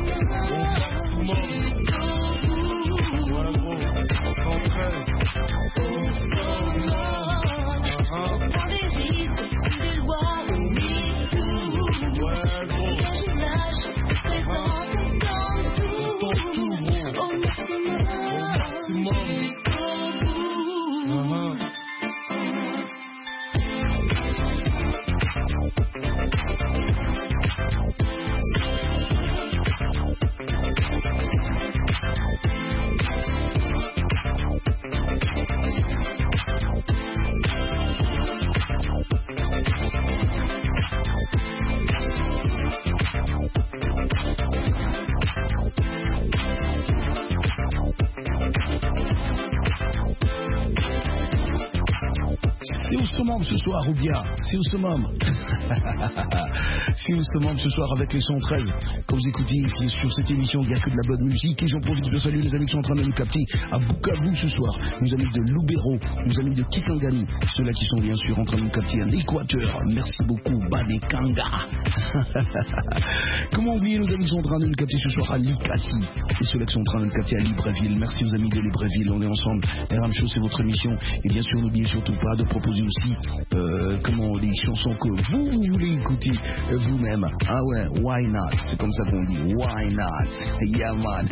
Ce soir ou bien c'est au summum. C'est au summum ce soir avec les 113. Comme vous écoutez ici sur cette émission, il n'y a que de la bonne musique et j'en profite de saluer les amis qui sont en train de nous capter à Bukavu ce soir, nos amis de Lubero, nos amis de Kisangani, ceux-là qui sont bien sûr en train de nous capter à l'Équateur. Merci beaucoup Badekanga. Comment oublier nos amis qui sont en train de nous capter ce soir à Likati et ceux-là qui sont en train de nous capter à Libreville. Merci aux amis de Libreville, on est ensemble. RM Show c'est votre émission et bien sûr n'oubliez surtout pas de proposer aussi des chansons que vous voulez écouter vous-même. Ah ouais, why not? C'est comme ça qu'on dit, why not? Yeah man.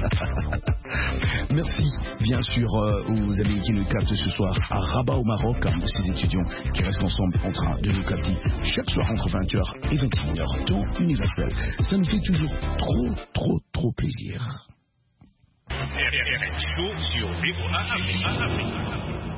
Merci bien sûr aux amis qui nous captent ce soir à Rabat au Maroc, ces étudiants qui restent ensemble en train de nous capter chaque soir entre 20h et 21h, temps universel. Ça nous fait toujours trop plaisir. RM Show sur VOA Afrique.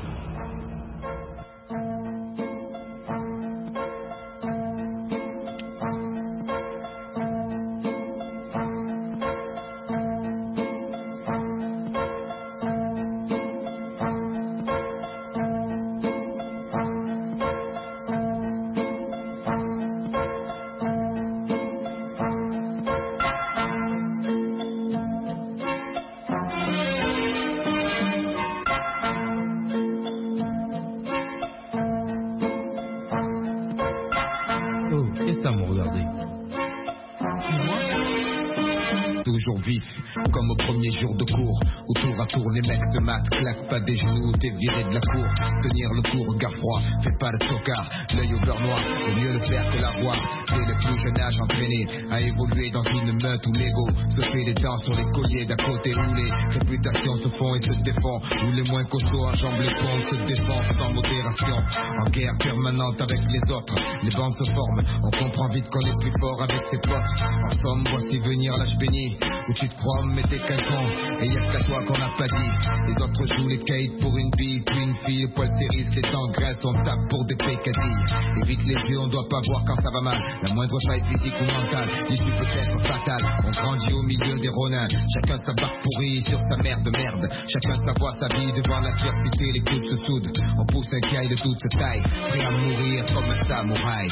Comme au premier jour de cours, où tour à tour les mecs de maths claquent pas des genoux, t'es viré de la cour. Tenir le coup, regard froid, fais pas le tocard, l'œil au beurre noir, vaut mieux le faire que l'avoir. Dès le plus jeune âge entraîné à évoluer dans une meute où l'ego se fait les dents sur les colliers d'à côté, où les réputations se font et se défendent, où les moins costauds enjambent les ponts, se défendent sans modération, en guerre permanente avec les autres. Les bandes se forment, on comprend vite qu'on est plus fort avec ses potes. En somme, voici venir l'âge béni, où tu te crois mais t'es qu'un con, et y'a qu'à toi qu'on n'a pas dit. Les autres jouent les caïds pour une bille, puis une fille, le poil s'érisse, les engraissent, on tape pour des pécadilles. Évite les yeux, on doit pas voir quand ça va mal. La moindre faille physique ou mentale, l'issue peut être fatale. On grandit au milieu des ronins, chacun sa barque pourrie sur sa merde. Chacun sa voix, sa vie devant l'adversité, les coudes se soudent. On pousse un caille de toute taille, prêt à mourir comme un samouraï.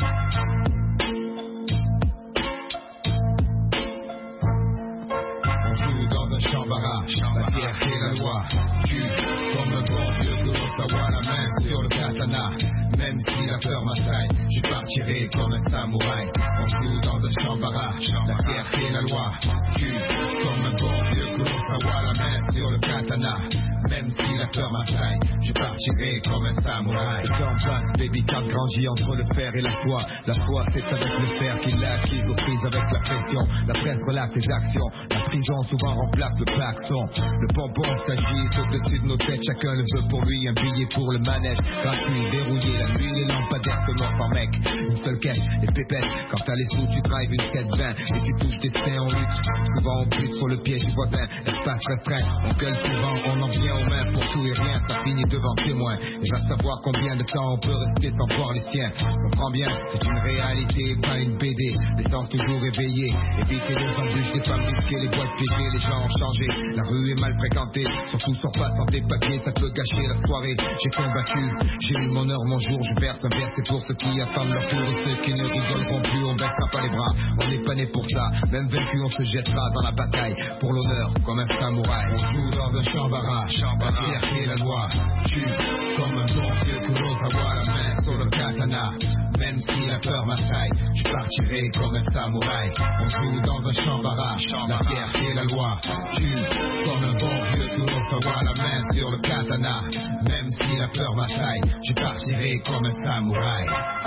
La fierté et la loi, tue comme un bon vieux que l'on s'avoir la main sur le katana. Même si la peur m'assaille, je partirai comme un samouraï. On joue dans un chambara, la fierté et la loi, tue comme un bon vieux que l'on s'avoir la main sur le katana. Même si la peur m'assaille, je partirai comme un samouraï. Dans place, baby, car grandit entre le fer et la foi. La foi, c'est avec le fer qu'il l'a acquise aux prises avec la pression. La presse relate les actions, la prison souvent remplace passe le klaxon. Le bonbon s'agite au-dessus de nos têtes, chacun le veut pour lui, un billet pour le manège. Gratuit, verrouillé, la nuit, les lampadaires se mordent par mec. Une seule caisse, les pépettes, quand t'as les sous, tu drives une 420 et tu touches tes seins en lutte. Souvent on bute sur le piège du voisin, espace restreint, on gueule souvent, on en vient aux mains pour tout et rien, ça finit devant témoin. Et va savoir combien de temps on peut rester sans voir les siens. Comprends bien, c'est une réalité, pas une BD. Les gens toujours éveillés, éviter les embûches, des femmes risquées, les boîtes piégées, les gens ont changé. La rue est mal fréquentée, surtout sors pas sans tes papiers, ça peut gâcher la soirée. J'ai combattu, j'ai eu mon heure, mon jour, je verse un verre, c'est pour ceux qui attendent leur tour et ceux qui ne rigoleront plus, on baissera pas les bras. On n'est pas né pour ça, même vaincu on se jettera dans la bataille pour l'honneur comme un samouraï. On joue dans un chambara, la fierté et la loi. Tue comme un bon vieux Kurosawa, la main sur le katana. Même si la peur m'assaille, je partirai comme un samouraï. On joue dans un chambara, la fierté et la loi. Tue comme un bon vieux Kurosawa, la main sur le katana. Même si la peur m'assaille, je partirai comme un samouraï.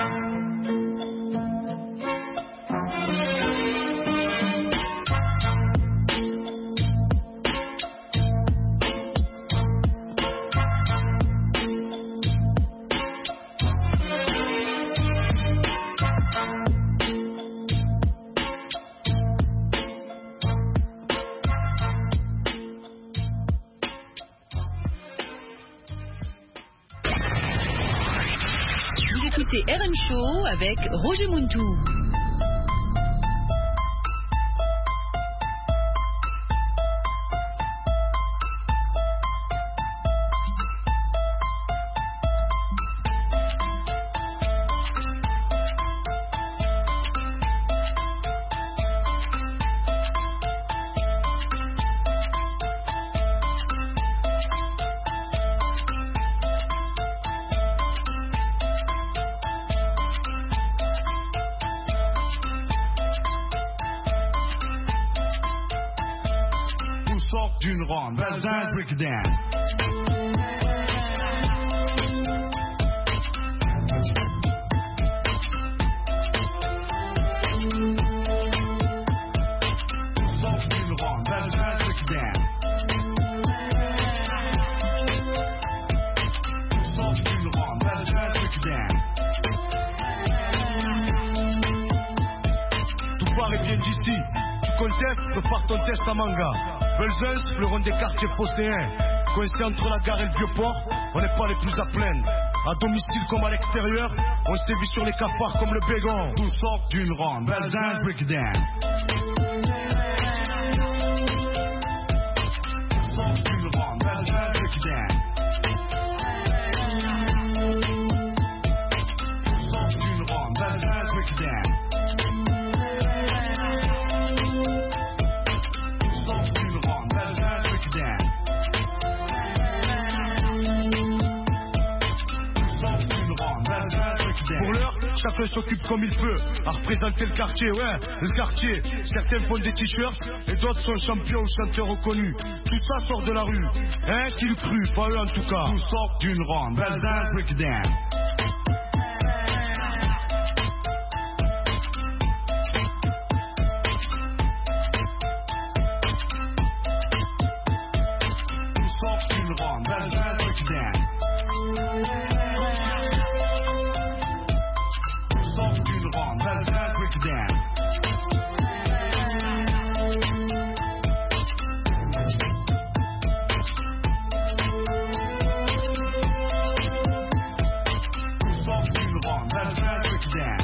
C'est RM Show avec Roger Muntou. D'une ronde, Belzin Breakdown. Tout paraît bien d'ici. Tu contestes, prépare ton test à manga. Belzun, le rond des quartiers phocéens. Coincé entre la gare et le vieux-port, on n'est pas les plus à plaindre. À domicile comme à l'extérieur, on sévit sur les cafards comme le bégon. Tout sort d'une ronde, Belzun Breakdown. D'une ronde, Belzun Breakdown. D'une ronde, Belzun Breakdown. Pour l'heure, chacun s'occupe comme il peut à représenter le quartier, ouais, le quartier. Certains font des t-shirts et d'autres sont champions ou chanteurs reconnus. Tout ça sort de la rue, hein, qui le crut, pas eux en tout cas. Tout sort d'une ronde, Belzun Breakdown. Tout sort d'une ronde, Belzun Breakdown. D'une ronde, Belzun Breakdown. D'une ronde, Belzun Breakdown.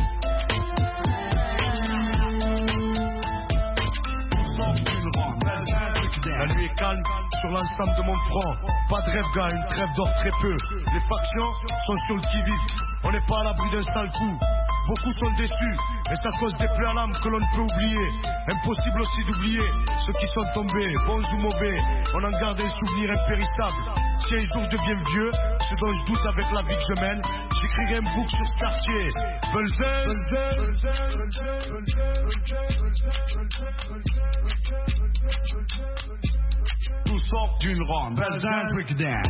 D'une ronde, Belzun Breakdown. La nuit est calme sur l'ensemble de mon front. Pas de rêve, gars, une trêve d'or très peu. Les factions sont sur le qui-vive. On n'est pas à l'abri d'un sale coup. Beaucoup sont déçus, et c'est à cause des plaies à l'âme que l'on ne peut oublier. Impossible aussi d'oublier ceux qui sont tombés, bons ou mauvais. On en garde un souvenir impérissable. Si un jour je deviens vieux, ce dont je doute avec la vie que je mène, j'écrirai un book sur ce quartier. Tout sort d'une ronde, Belzun Breakdown.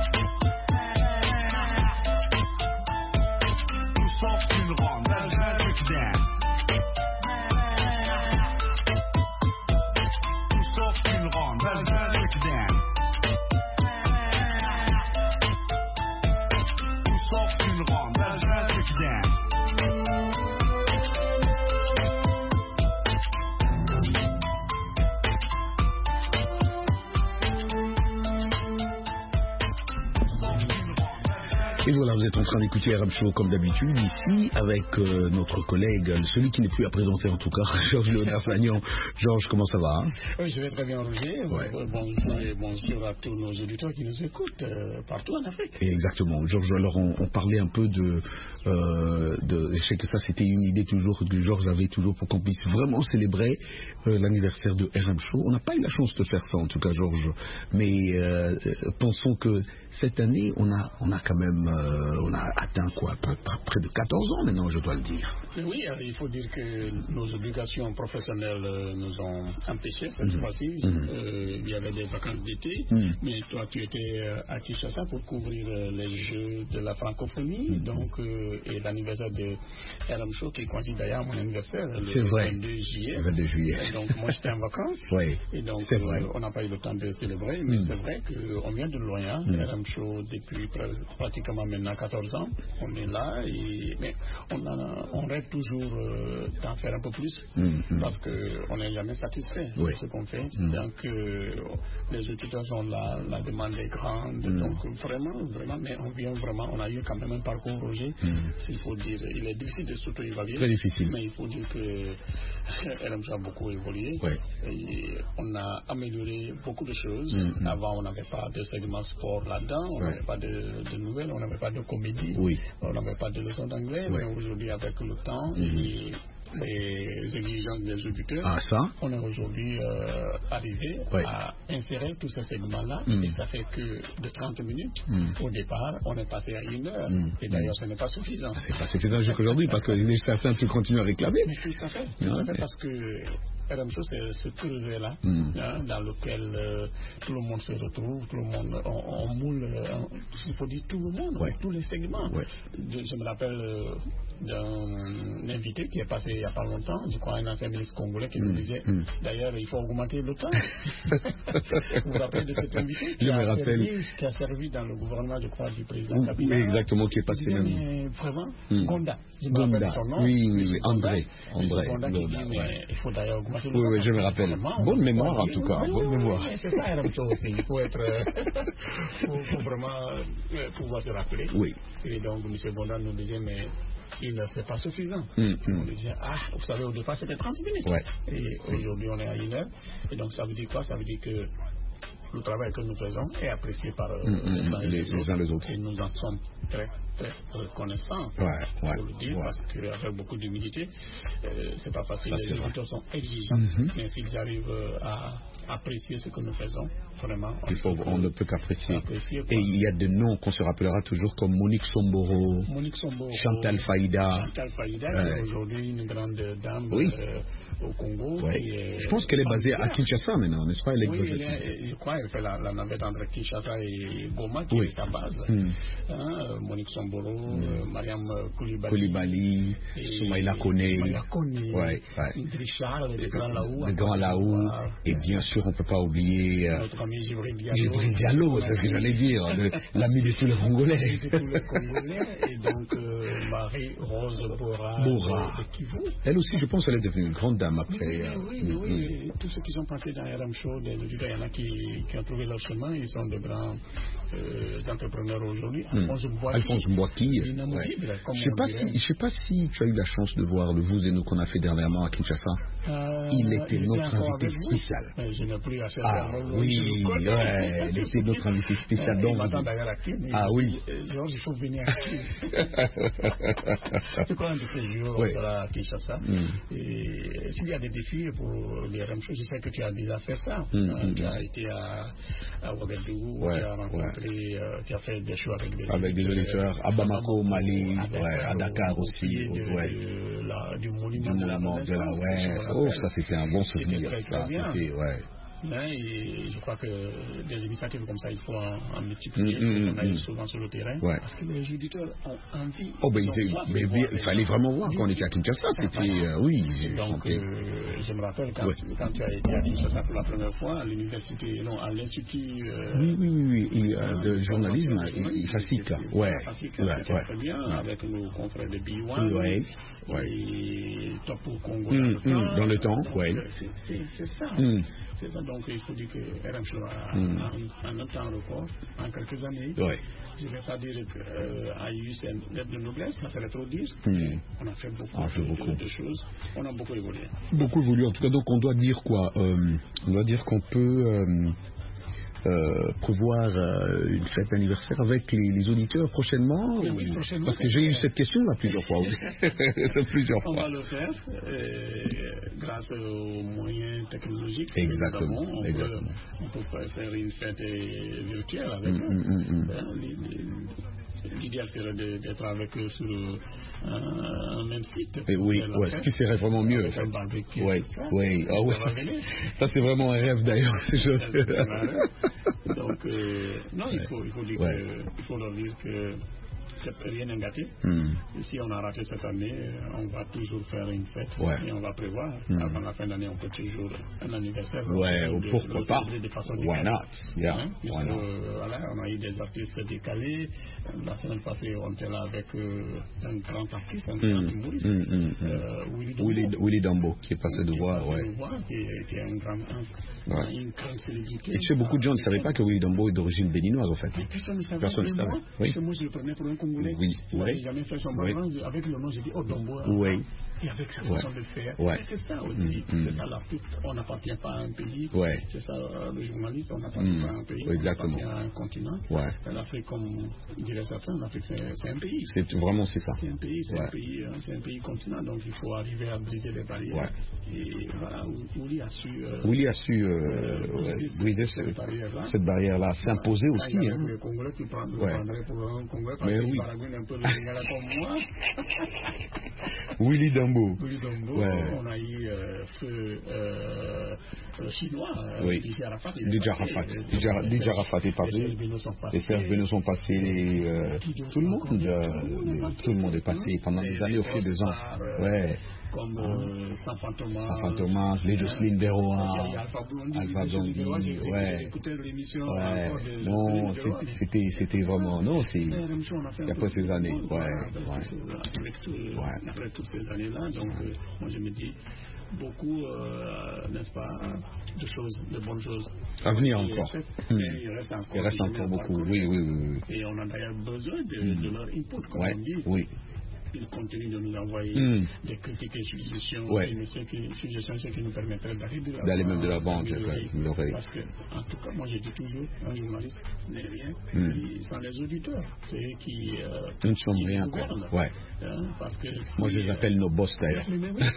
D'une ronde, Belzun Breakdown. Tout sort d'une ronde, Belzun Et voilà, vous êtes en train d'écouter RM Show comme d'habitude ici avec notre collègue, celui qui n'est plus à présenter en tout cas, Georges Léonard Flagnan. Georges, comment ça va? Oui, je vais très bien, Roger. Ouais. Bonjour et bonjour à tous nos auditeurs qui nous écoutent partout en Afrique. Exactement. Georges, alors on parlait un peu de je sais que ça c'était une idée toujours que Georges avait toujours pour qu'on puisse vraiment célébrer l'anniversaire de RM Show. On n'a pas eu la chance de faire ça en tout cas, Georges, mais pensons que cette année on a quand même on a atteint quoi, près de 14 ans maintenant, je dois le dire. Oui, il faut dire que nos obligations professionnelles nous ont empêchés cette fois-ci. Il y avait des vacances d'été, mais toi tu étais à Kinshasa pour couvrir les Jeux de la francophonie, donc et l'anniversaire de RM Show qui coïncide d'ailleurs à mon anniversaire, le 22 juillet. 22 juillet. Et donc moi j'étais en vacances, et donc on n'a pas eu le temps de célébrer, mais c'est vrai qu'on vient de loin, hein, RM Show depuis pratiquement maintenant 14 ans, on est là, mais on rêve toujours d'en faire un peu plus, parce qu'on n'est jamais satisfait de ce qu'on fait, donc les étudiants sont là, la demande est grande, donc vraiment, mais on vient vraiment, on a eu quand même un parcours, Roger, s'il faut dire, il est difficile de s'auto-évaluer, très difficile, mais il faut dire que RM Show a beaucoup évolué, et on a amélioré beaucoup de choses. Avant on n'avait pas de segment sport là-dedans, on n'avait pas de nouvelles, on n'avait pas de comédie, on n'avait pas de leçons d'anglais, mais aujourd'hui avec le temps et les exigences des auditeurs, on est aujourd'hui arrivé à insérer tous ces segments-là, et ça fait que de 30 minutes au départ, on est passé à 1 heure, et d'ailleurs ce n'est pas suffisant. C'est pas suffisant jusqu'aujourd'hui, parce que certains qui continuent à réclamer. Mais tout à fait, parce que RM Show, c'est ce creuset-là, dans lequel tout le monde se retrouve, tout le monde, on moule, il faut dire tout le monde, tous les segments. Je me rappelle d'un invité qui est passé il n'y a pas longtemps, je crois un ancien ministre congolais qui nous disait, d'ailleurs il faut augmenter le temps. Vous vous rappelez de cet invité qui a servi dans le gouvernement, je crois, du président Kabila. Exactement, qui est passé même. Mais vraiment, Gonda, je me rappelle son nom. Oui, André. Gonda qui dit, mais il faut d'ailleurs augmenter le temps. Oui, je me rappelle. Bonne mémoire en tout cas, bonne mémoire. C'est ça RM Show aussi, il faut être, faut vraiment pouvoir se rappeler. Et donc M. Gonda nous disait, mais c'est pas suffisant. On disait, vous savez, au départ c'était 30 minutes. Et aujourd'hui on est à 1 heure. Et donc ça veut dire quoi? Ça veut dire que le travail que nous faisons est apprécié par les uns les autres. Et nous en sommes très reconnaissants, pour le dire, parce qu'avec beaucoup d'humilité, c'est pas facile. Les éditeurs sont exigeants, mais s'ils arrivent à apprécier ce que nous faisons, vraiment, on ne peut qu'apprécier. Et il y a des noms qu'on se rappellera toujours comme Monique Somboro, Chantal Faïda, qui est aujourd'hui une grande dame au Congo. Je pense qu'elle est basée à Kinshasa maintenant, n'est-ce pas? Je crois qu'elle fait la navette entre Kinshasa et Goma, qui est sa base. Monique Somboro, Mariam Koulibaly, Soumaïla Koné, Richard, le Grand Laou, et bien sûr on ne peut pas oublier notre ami Djibril Diallo, c'est ce que j'allais dire, l'ami de tous les Congolais. Et donc Marie-Rose Bora de Kivu. Elle aussi, je pense qu'elle est devenue une grande dame après. Oui. Tous ceux qui sont passés dans RM Show, il y en a qui ont trouvé leur chemin, ils sont de grands entrepreneurs aujourd'hui. Alphonse Mbouaki. Je ne sais pas si tu as eu la chance de voir le Vous et Nous qu'on a fait dernièrement à Kinshasa. Il était notre invité spécial. Je n'ai plus assez il était notre invité spécial. Il m'attend d'ailleurs à Kim. Georges, il faut venir à Kim. Je crois un de ces jours, on sera à Kinshasa. Et s'il y a des défis pour les RM Show, je sais que tu as déjà fait ça. Tu as été à Ouagadougou, tu as rencontré, tu as fait des shows avec des auditeurs, à Bamako, au Mali, à Dakar aussi. Du monument de la mort. Ça c'était un bon souvenir. Et je crois que des initiatives comme ça, il faut en multiplier. On a eu souvent sur le terrain. Parce que les auditeurs ont envie. Il fallait vraiment voir quand on était à Kinshasa. C'était. Donc, je me rappelle quand tu as été à Kinshasa pour la première fois, à l'université, à l'institut. De journalisme, il fascite là. C'était très bien avec nos confrères de B1. et Top pour Congo dans le temps, oui. C'est ça. C'est ça, donc il faut dire que RM Show a un temps record en quelques années. Oui. Je ne vais pas dire a eu cette lettre de noblesse, ça serait trop dire. On a fait beaucoup de choses, on a beaucoup évolué. Beaucoup évolué, en tout cas, donc on doit dire quoi on doit dire qu'on peut prévoir une fête anniversaire avec les auditeurs prochainement, prochainement. Parce que j'ai eu cette question-là plusieurs fois. On va le faire grâce aux moyens technologiques. Exactement. On peut faire une fête virtuelle avec l'idéal serait d'être avec eux sur un même site. Oui, ce qui serait vraiment mieux. Oui. Ça c'est vraiment un rêve d'ailleurs. Donc, non, il faut leur dire que rien n'est gâté. Si on a raté cette année, on va toujours faire une fête et on va prévoir. Avant la fin d'année, on peut toujours un anniversaire. Pourquoi pas? De façon Why not? Yeah. Voilà, on a eu des artistes décalés. La semaine passée, on était là avec un grand artiste, un grand humoriste, Willy Dambo, qui est passé de voir. Qui est un grand une grande célébrité. Et tu sais, beaucoup de gens ne savaient pas que Willy Dambo est d'origine béninoise, en fait. Personne ne savait. Oui. Moi, je le prenais pour un Congolais. Oui. Je n'avais jamais fait son background. Avec le nom, j'ai dit, Dambo. Oui. Et avec sa façon de faire. C'est ça aussi. C'est ça l'artiste. On n'appartient pas à un pays. C'est ça le journaliste. On n'appartient pas à un pays. Exactement. On appartient à un continent. L'Afrique, comme diraient certains, l'Afrique, c'est un pays. C'est ça. C'est un pays, c'est un pays continent. Donc il faut arriver à briser les barrières. Et voilà, Willy a su briser cette barrière-là, s'imposer aussi. Les Congolais, tu prendrais pour un Congolais parce que Baragouine un peu le Lingala comme moi. Willy Dambo. On a eu feu chinois, DJ Arafat. DJ Arafat est passé. Les frères Beno sont passés. Tout le monde est passé pendant des années au fil des ans. Comme San Fantômas, les Jocelyne Véroa, Alpha Blondie. J'ai écouté l'émission. Non, c'était vraiment. Non, c'est. Après ces années. Après toutes ces années-là, donc moi je me dis beaucoup, n'est-ce pas, de bonnes choses. À venir encore. Il reste encore beaucoup. Oui. Et on a d'ailleurs besoin de leur input, comme on dit. Oui. Ils continuent de nous envoyer des critiques et suggestions, suggestions qui nous permettraient d'aller même de l'avant. Parce que, en tout cas, moi j'ai dit toujours, un journaliste n'est rien sans les auditeurs. C'est eux qui ne sont rien, quoi. Parce que moi je les appelle nos boss d'ailleurs.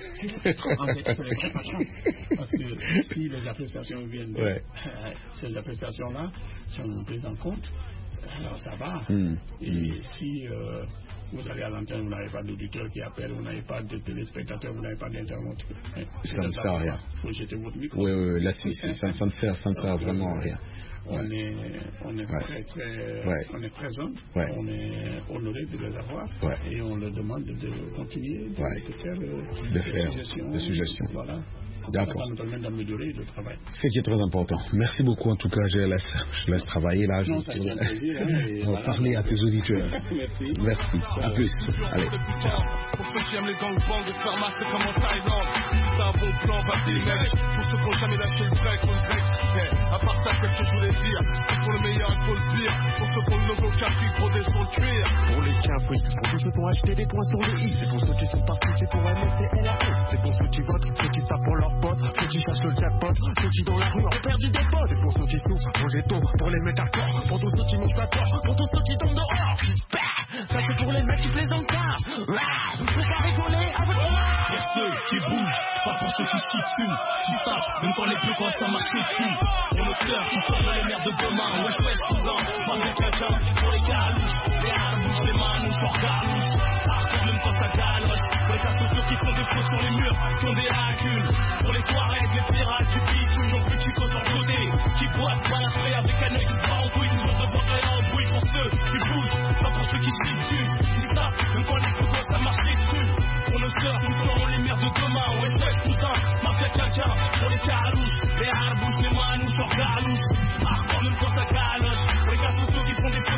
Parce que si les appréciations viennent ces appréciations-là sont prises en compte, alors ça va. Et si vous allez à l'antenne, vous n'avez pas d'auditeurs qui appellent, vous n'avez pas de téléspectateurs, vous n'avez pas d'internautes. Ça ne sert à rien. Il faut jeter votre micro. Oui, là, ça ne sert vraiment à rien. On est très humble, on est honoré de les avoir et on leur demande de continuer de faire des suggestions. Voilà. D'accord. Ça nous permet d'améliorer le travail. Ce qui est très important. Merci beaucoup en tout cas. Je laisse travailler là. Non, ça a été un plaisir. On va parler à tes auditeurs. Merci. À plus. Allez. Pour ceux qui aiment les gangbangs, de se faire masser comme en Thaïlande. C'est un bon plan, vas-y les mecs. Pour ceux qui n'ont jamais lâché le break, on le break. À part ça, qu'est-ce que je voulais dire? C'est pour le meilleur, il faut le pire. Pour ceux qui ont le logo Capri, gros des sur le cuir. Pour les Capri, pour tous ceux qui ont acheté des points sur les i. C'est pour ceux qui sont partis, c'est pour MS et LRS. C'est pour ceux qui votent, ceux qui savent pour leurs potes, ceux qui cherchent le jackpot, ceux qui dans la rue ont perdu des potes. Et pour ceux qui souffrent, mangez tôt, pour les mettre à corps. Pour tous ceux qui mangent pas fort, pour tous ceux qui tombent dehors. Ça c'est pour les mecs qui plaisantent pas. Faut pas rigoler avec moi. Y'a ceux qui bougent, pas pour ceux qui s'y fument. Qui savent, même quand les plus quand ça marche dessus. Pour le cœur qui sort de les mers de demain. Wesh, cousin, pas de quelqu'un. Pour les galouches, les harbouches, les manouches, hors galouches. Hardcore même quand ça galoche. Pour les cas sociaux qui font des fautes sur les murs, qui ont des lacunes. Pour les Touaregs, les pirates, du pays, toujours plus petits qu'au côté. Qui boivent, balafrés avec un œil qui part en couille. Toujours devant rien en bruit pour ceux qui bougent. Pas pour ceux qui se dessus. Qui savent, même quand les plus quand ça marche dessus. Pour nos sœurs, nous serons les mères de demain. Ouais, cousin, mafia quelqu'un. Pour les carouches, les harbouches, les manouches, hors galouches. Hardcore même quand ça galoche. Pour les gars sociaux qui font des fautes sur les murs.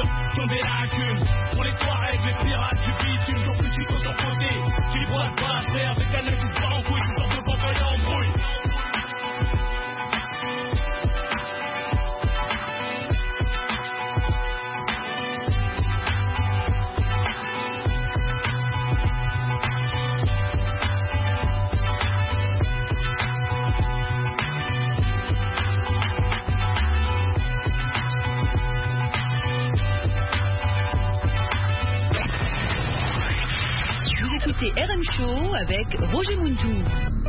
durs qui ont des lacunes. Pour les Touaregs, les pirates du bitume, j'en plus sur ton côté. Tu les vois pas la terre avec un œil qui se bat en couille, tu sors de vent en brouille. C'est RM Show avec Roger Muntou.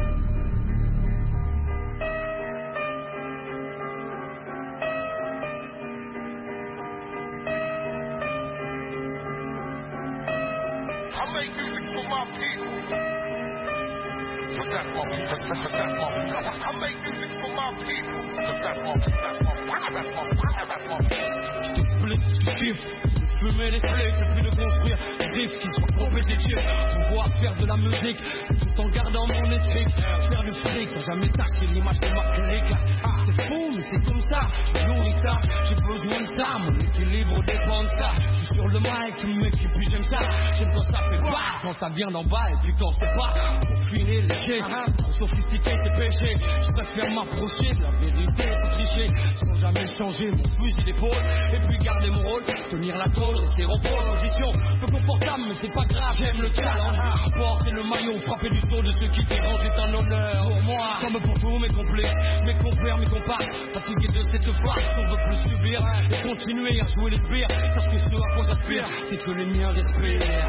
Fumer les flèches, le plus de construire des riffs qui soient compétitifs. Pouvoir faire de la musique tout en gardant mon éthique. Faire du fric sans jamais tâcher l'image de ma clique. C'est fou mais c'est comme ça, je nourris ça. J'ai besoin de ça, mon équilibre dépend de ça. Je suis sur le mic, le mec et puis j'aime ça. J'aime quand ça fait pas, quand ça vient d'en bas et puis quand c'est pas. Pour finir léger, pour sophistiquer tes péchés. Je préfère m'approcher de la vérité sans tricher. Sans jamais changer mon fusil d'épaule. Et puis garder mon rôle, tenir la tôle. Rester en position, peu confortable mais c'est pas grave, j'aime le challenge. Porter le maillot, frapper du saut de ceux qui dérangent est un honneur pour moi. Comme pour tous mes complets, mes compères, mes comparses. Fatigué de cette farce, on veut plus subir et continuer à jouer les pires. Parce que ce à quoi j'aspire, c'est que les miens respirent.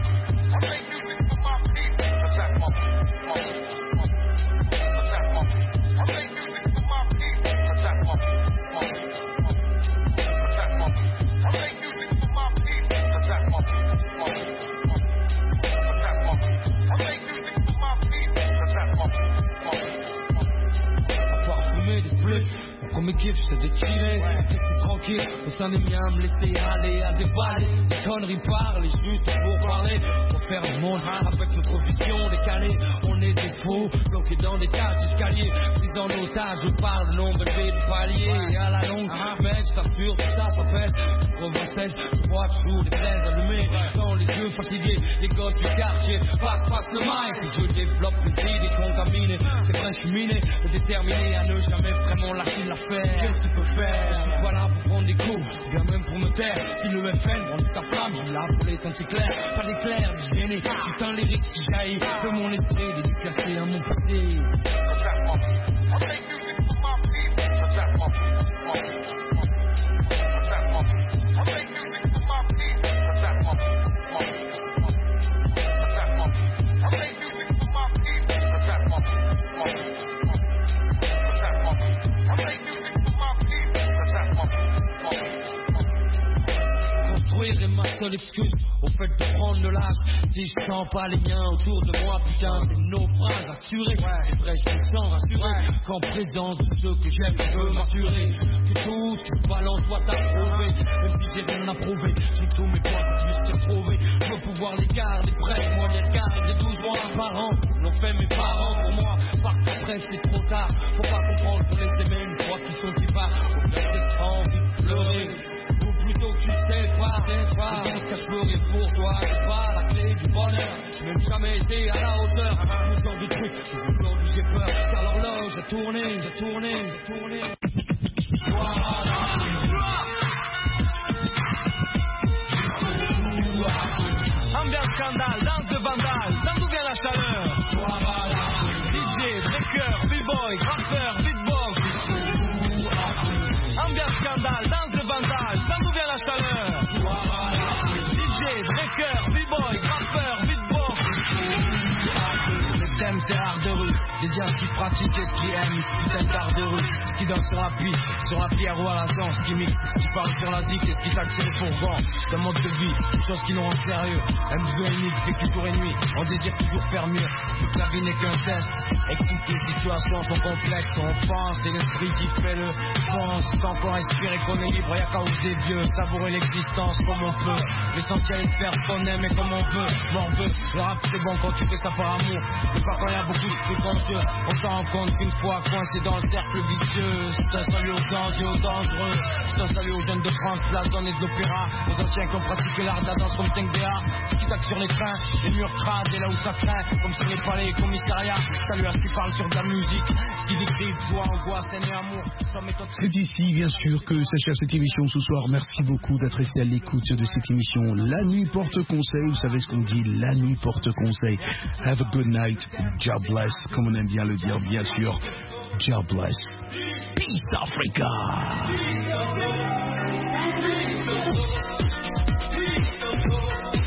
Mes kiffs, c'est de chiller, rester tranquille, au sein des miens, me laisser aller à déballer. Les conneries parlent, juste pour parler. Pour faire le monde avec notre vision décalée. On est des fous, bloqués dans des cages d'escalier. Pris en otage, je parle de nombre élevé du palier. Et à la longue, mec, je t'assure, ça s'appelle 96. Je vois toujours les braises allumées dans les yeux fatigués. Les gosses du quartier passe le mic. Je développe les idées contaminées. C'est vrai, je suis miné, déterminé à ne jamais vraiment lâcher l'affaire. Qu'est-ce que tu peux faire? Je suis pas là pour prendre des coups, bien même pour me taire. Si le FN brandit ta flamme, je suis là pour les temps c'est clair. Pas d'éclair, du gêné, c'est un lyrique qui jaillit de mon esprit, dédicacé à mon passé. Construire est ma seule excuse au fait de prendre de l'âge. Si je sens pas les miens autour de moi, putain, c'est naufrage assuré. C'est vrai, je me sens rassuré qu'en présence de ceux que j'aime, je peux m'assurer que tout ce que tu balances doit t'approuver. Même si j'ai rien à prouver, j'ai tous mes points pour plus te retrouver. Je veux pouvoir les garder près, moi les garder 12 mois par an. L'ont fait mes parents pour moi, parce qu'après c'est trop tard. Faut pas comprendre pour les aimer une fois qu'ils sont si bas. Au fait, j'ai envie de pleurer. Plutôt que tu sais pas, regarde ce que je ferais pour toi, c'est pas la clé du bonheur. J'ai même jamais été à la hauteur, ce genre de truc, aujourd'hui j'ai peur, car l'horloge a tourné. Ambiance scandale, danse de vandale, d'où vient la chaleur? DJ, breaker, b-boy, rappeur, beatbox. Ambiance scandale, danse de vandale, d'où vient la chaleur? DJ, breaker, b-boy, rappeur, beatbox. Le thème c'est art de rue, dédié à ce qui pratique et ce qui aime, putain d'art de rue. Ce qui donne sur la piste, sur la pierre ou à la danse, ce qui mixe, ce qui parle sur la zik et ce qui t'attire les fourgons. C'est un mode de vie, une chose qui nous rend sérieux. M2 unique, vécu jour et nuit, on désire toujours faire mieux. Toute la vie n'est qu'un test, et que toutes les situations sont complexes. On pense, c'est l'esprit qui fait le pense. Quand on respire et qu'on est libre, y'a qu'à oser des vieux. Savourer l'existence comme on peut. L'essentiel est de faire ce qu'on aime et comme on veut. M'en veux, le rap c'est bon quand tu fais ça par amour. Mais pas quand y'a beaucoup de trucs en vicieux. On s'en rend compte qu'une fois coincé dans le cercle vicieux. C'est un salut aux danger, aux dangereux. C'est un salut aux jeunes de France, de la zone et de l'opéra. Aux anciens qui ont pratiqué l'art de la danse comme Tengdea. Qui taquent sur les trains, les murs crades et là où ça craint. Comme sur les palais et commissariats. Salut à ceux qui parlent sur de la musique. Ce qui décrit joie, angoisse, haine et amour. C'est ici, bien sûr, que s'achève cette émission ce soir. Merci beaucoup d'être resté à l'écoute de cette émission. La nuit porte conseil. Vous savez ce qu'on dit, la nuit porte conseil. Have a good night. God bless, comme on aime bien le dire, bien sûr. God bless. Peace Africa. Peace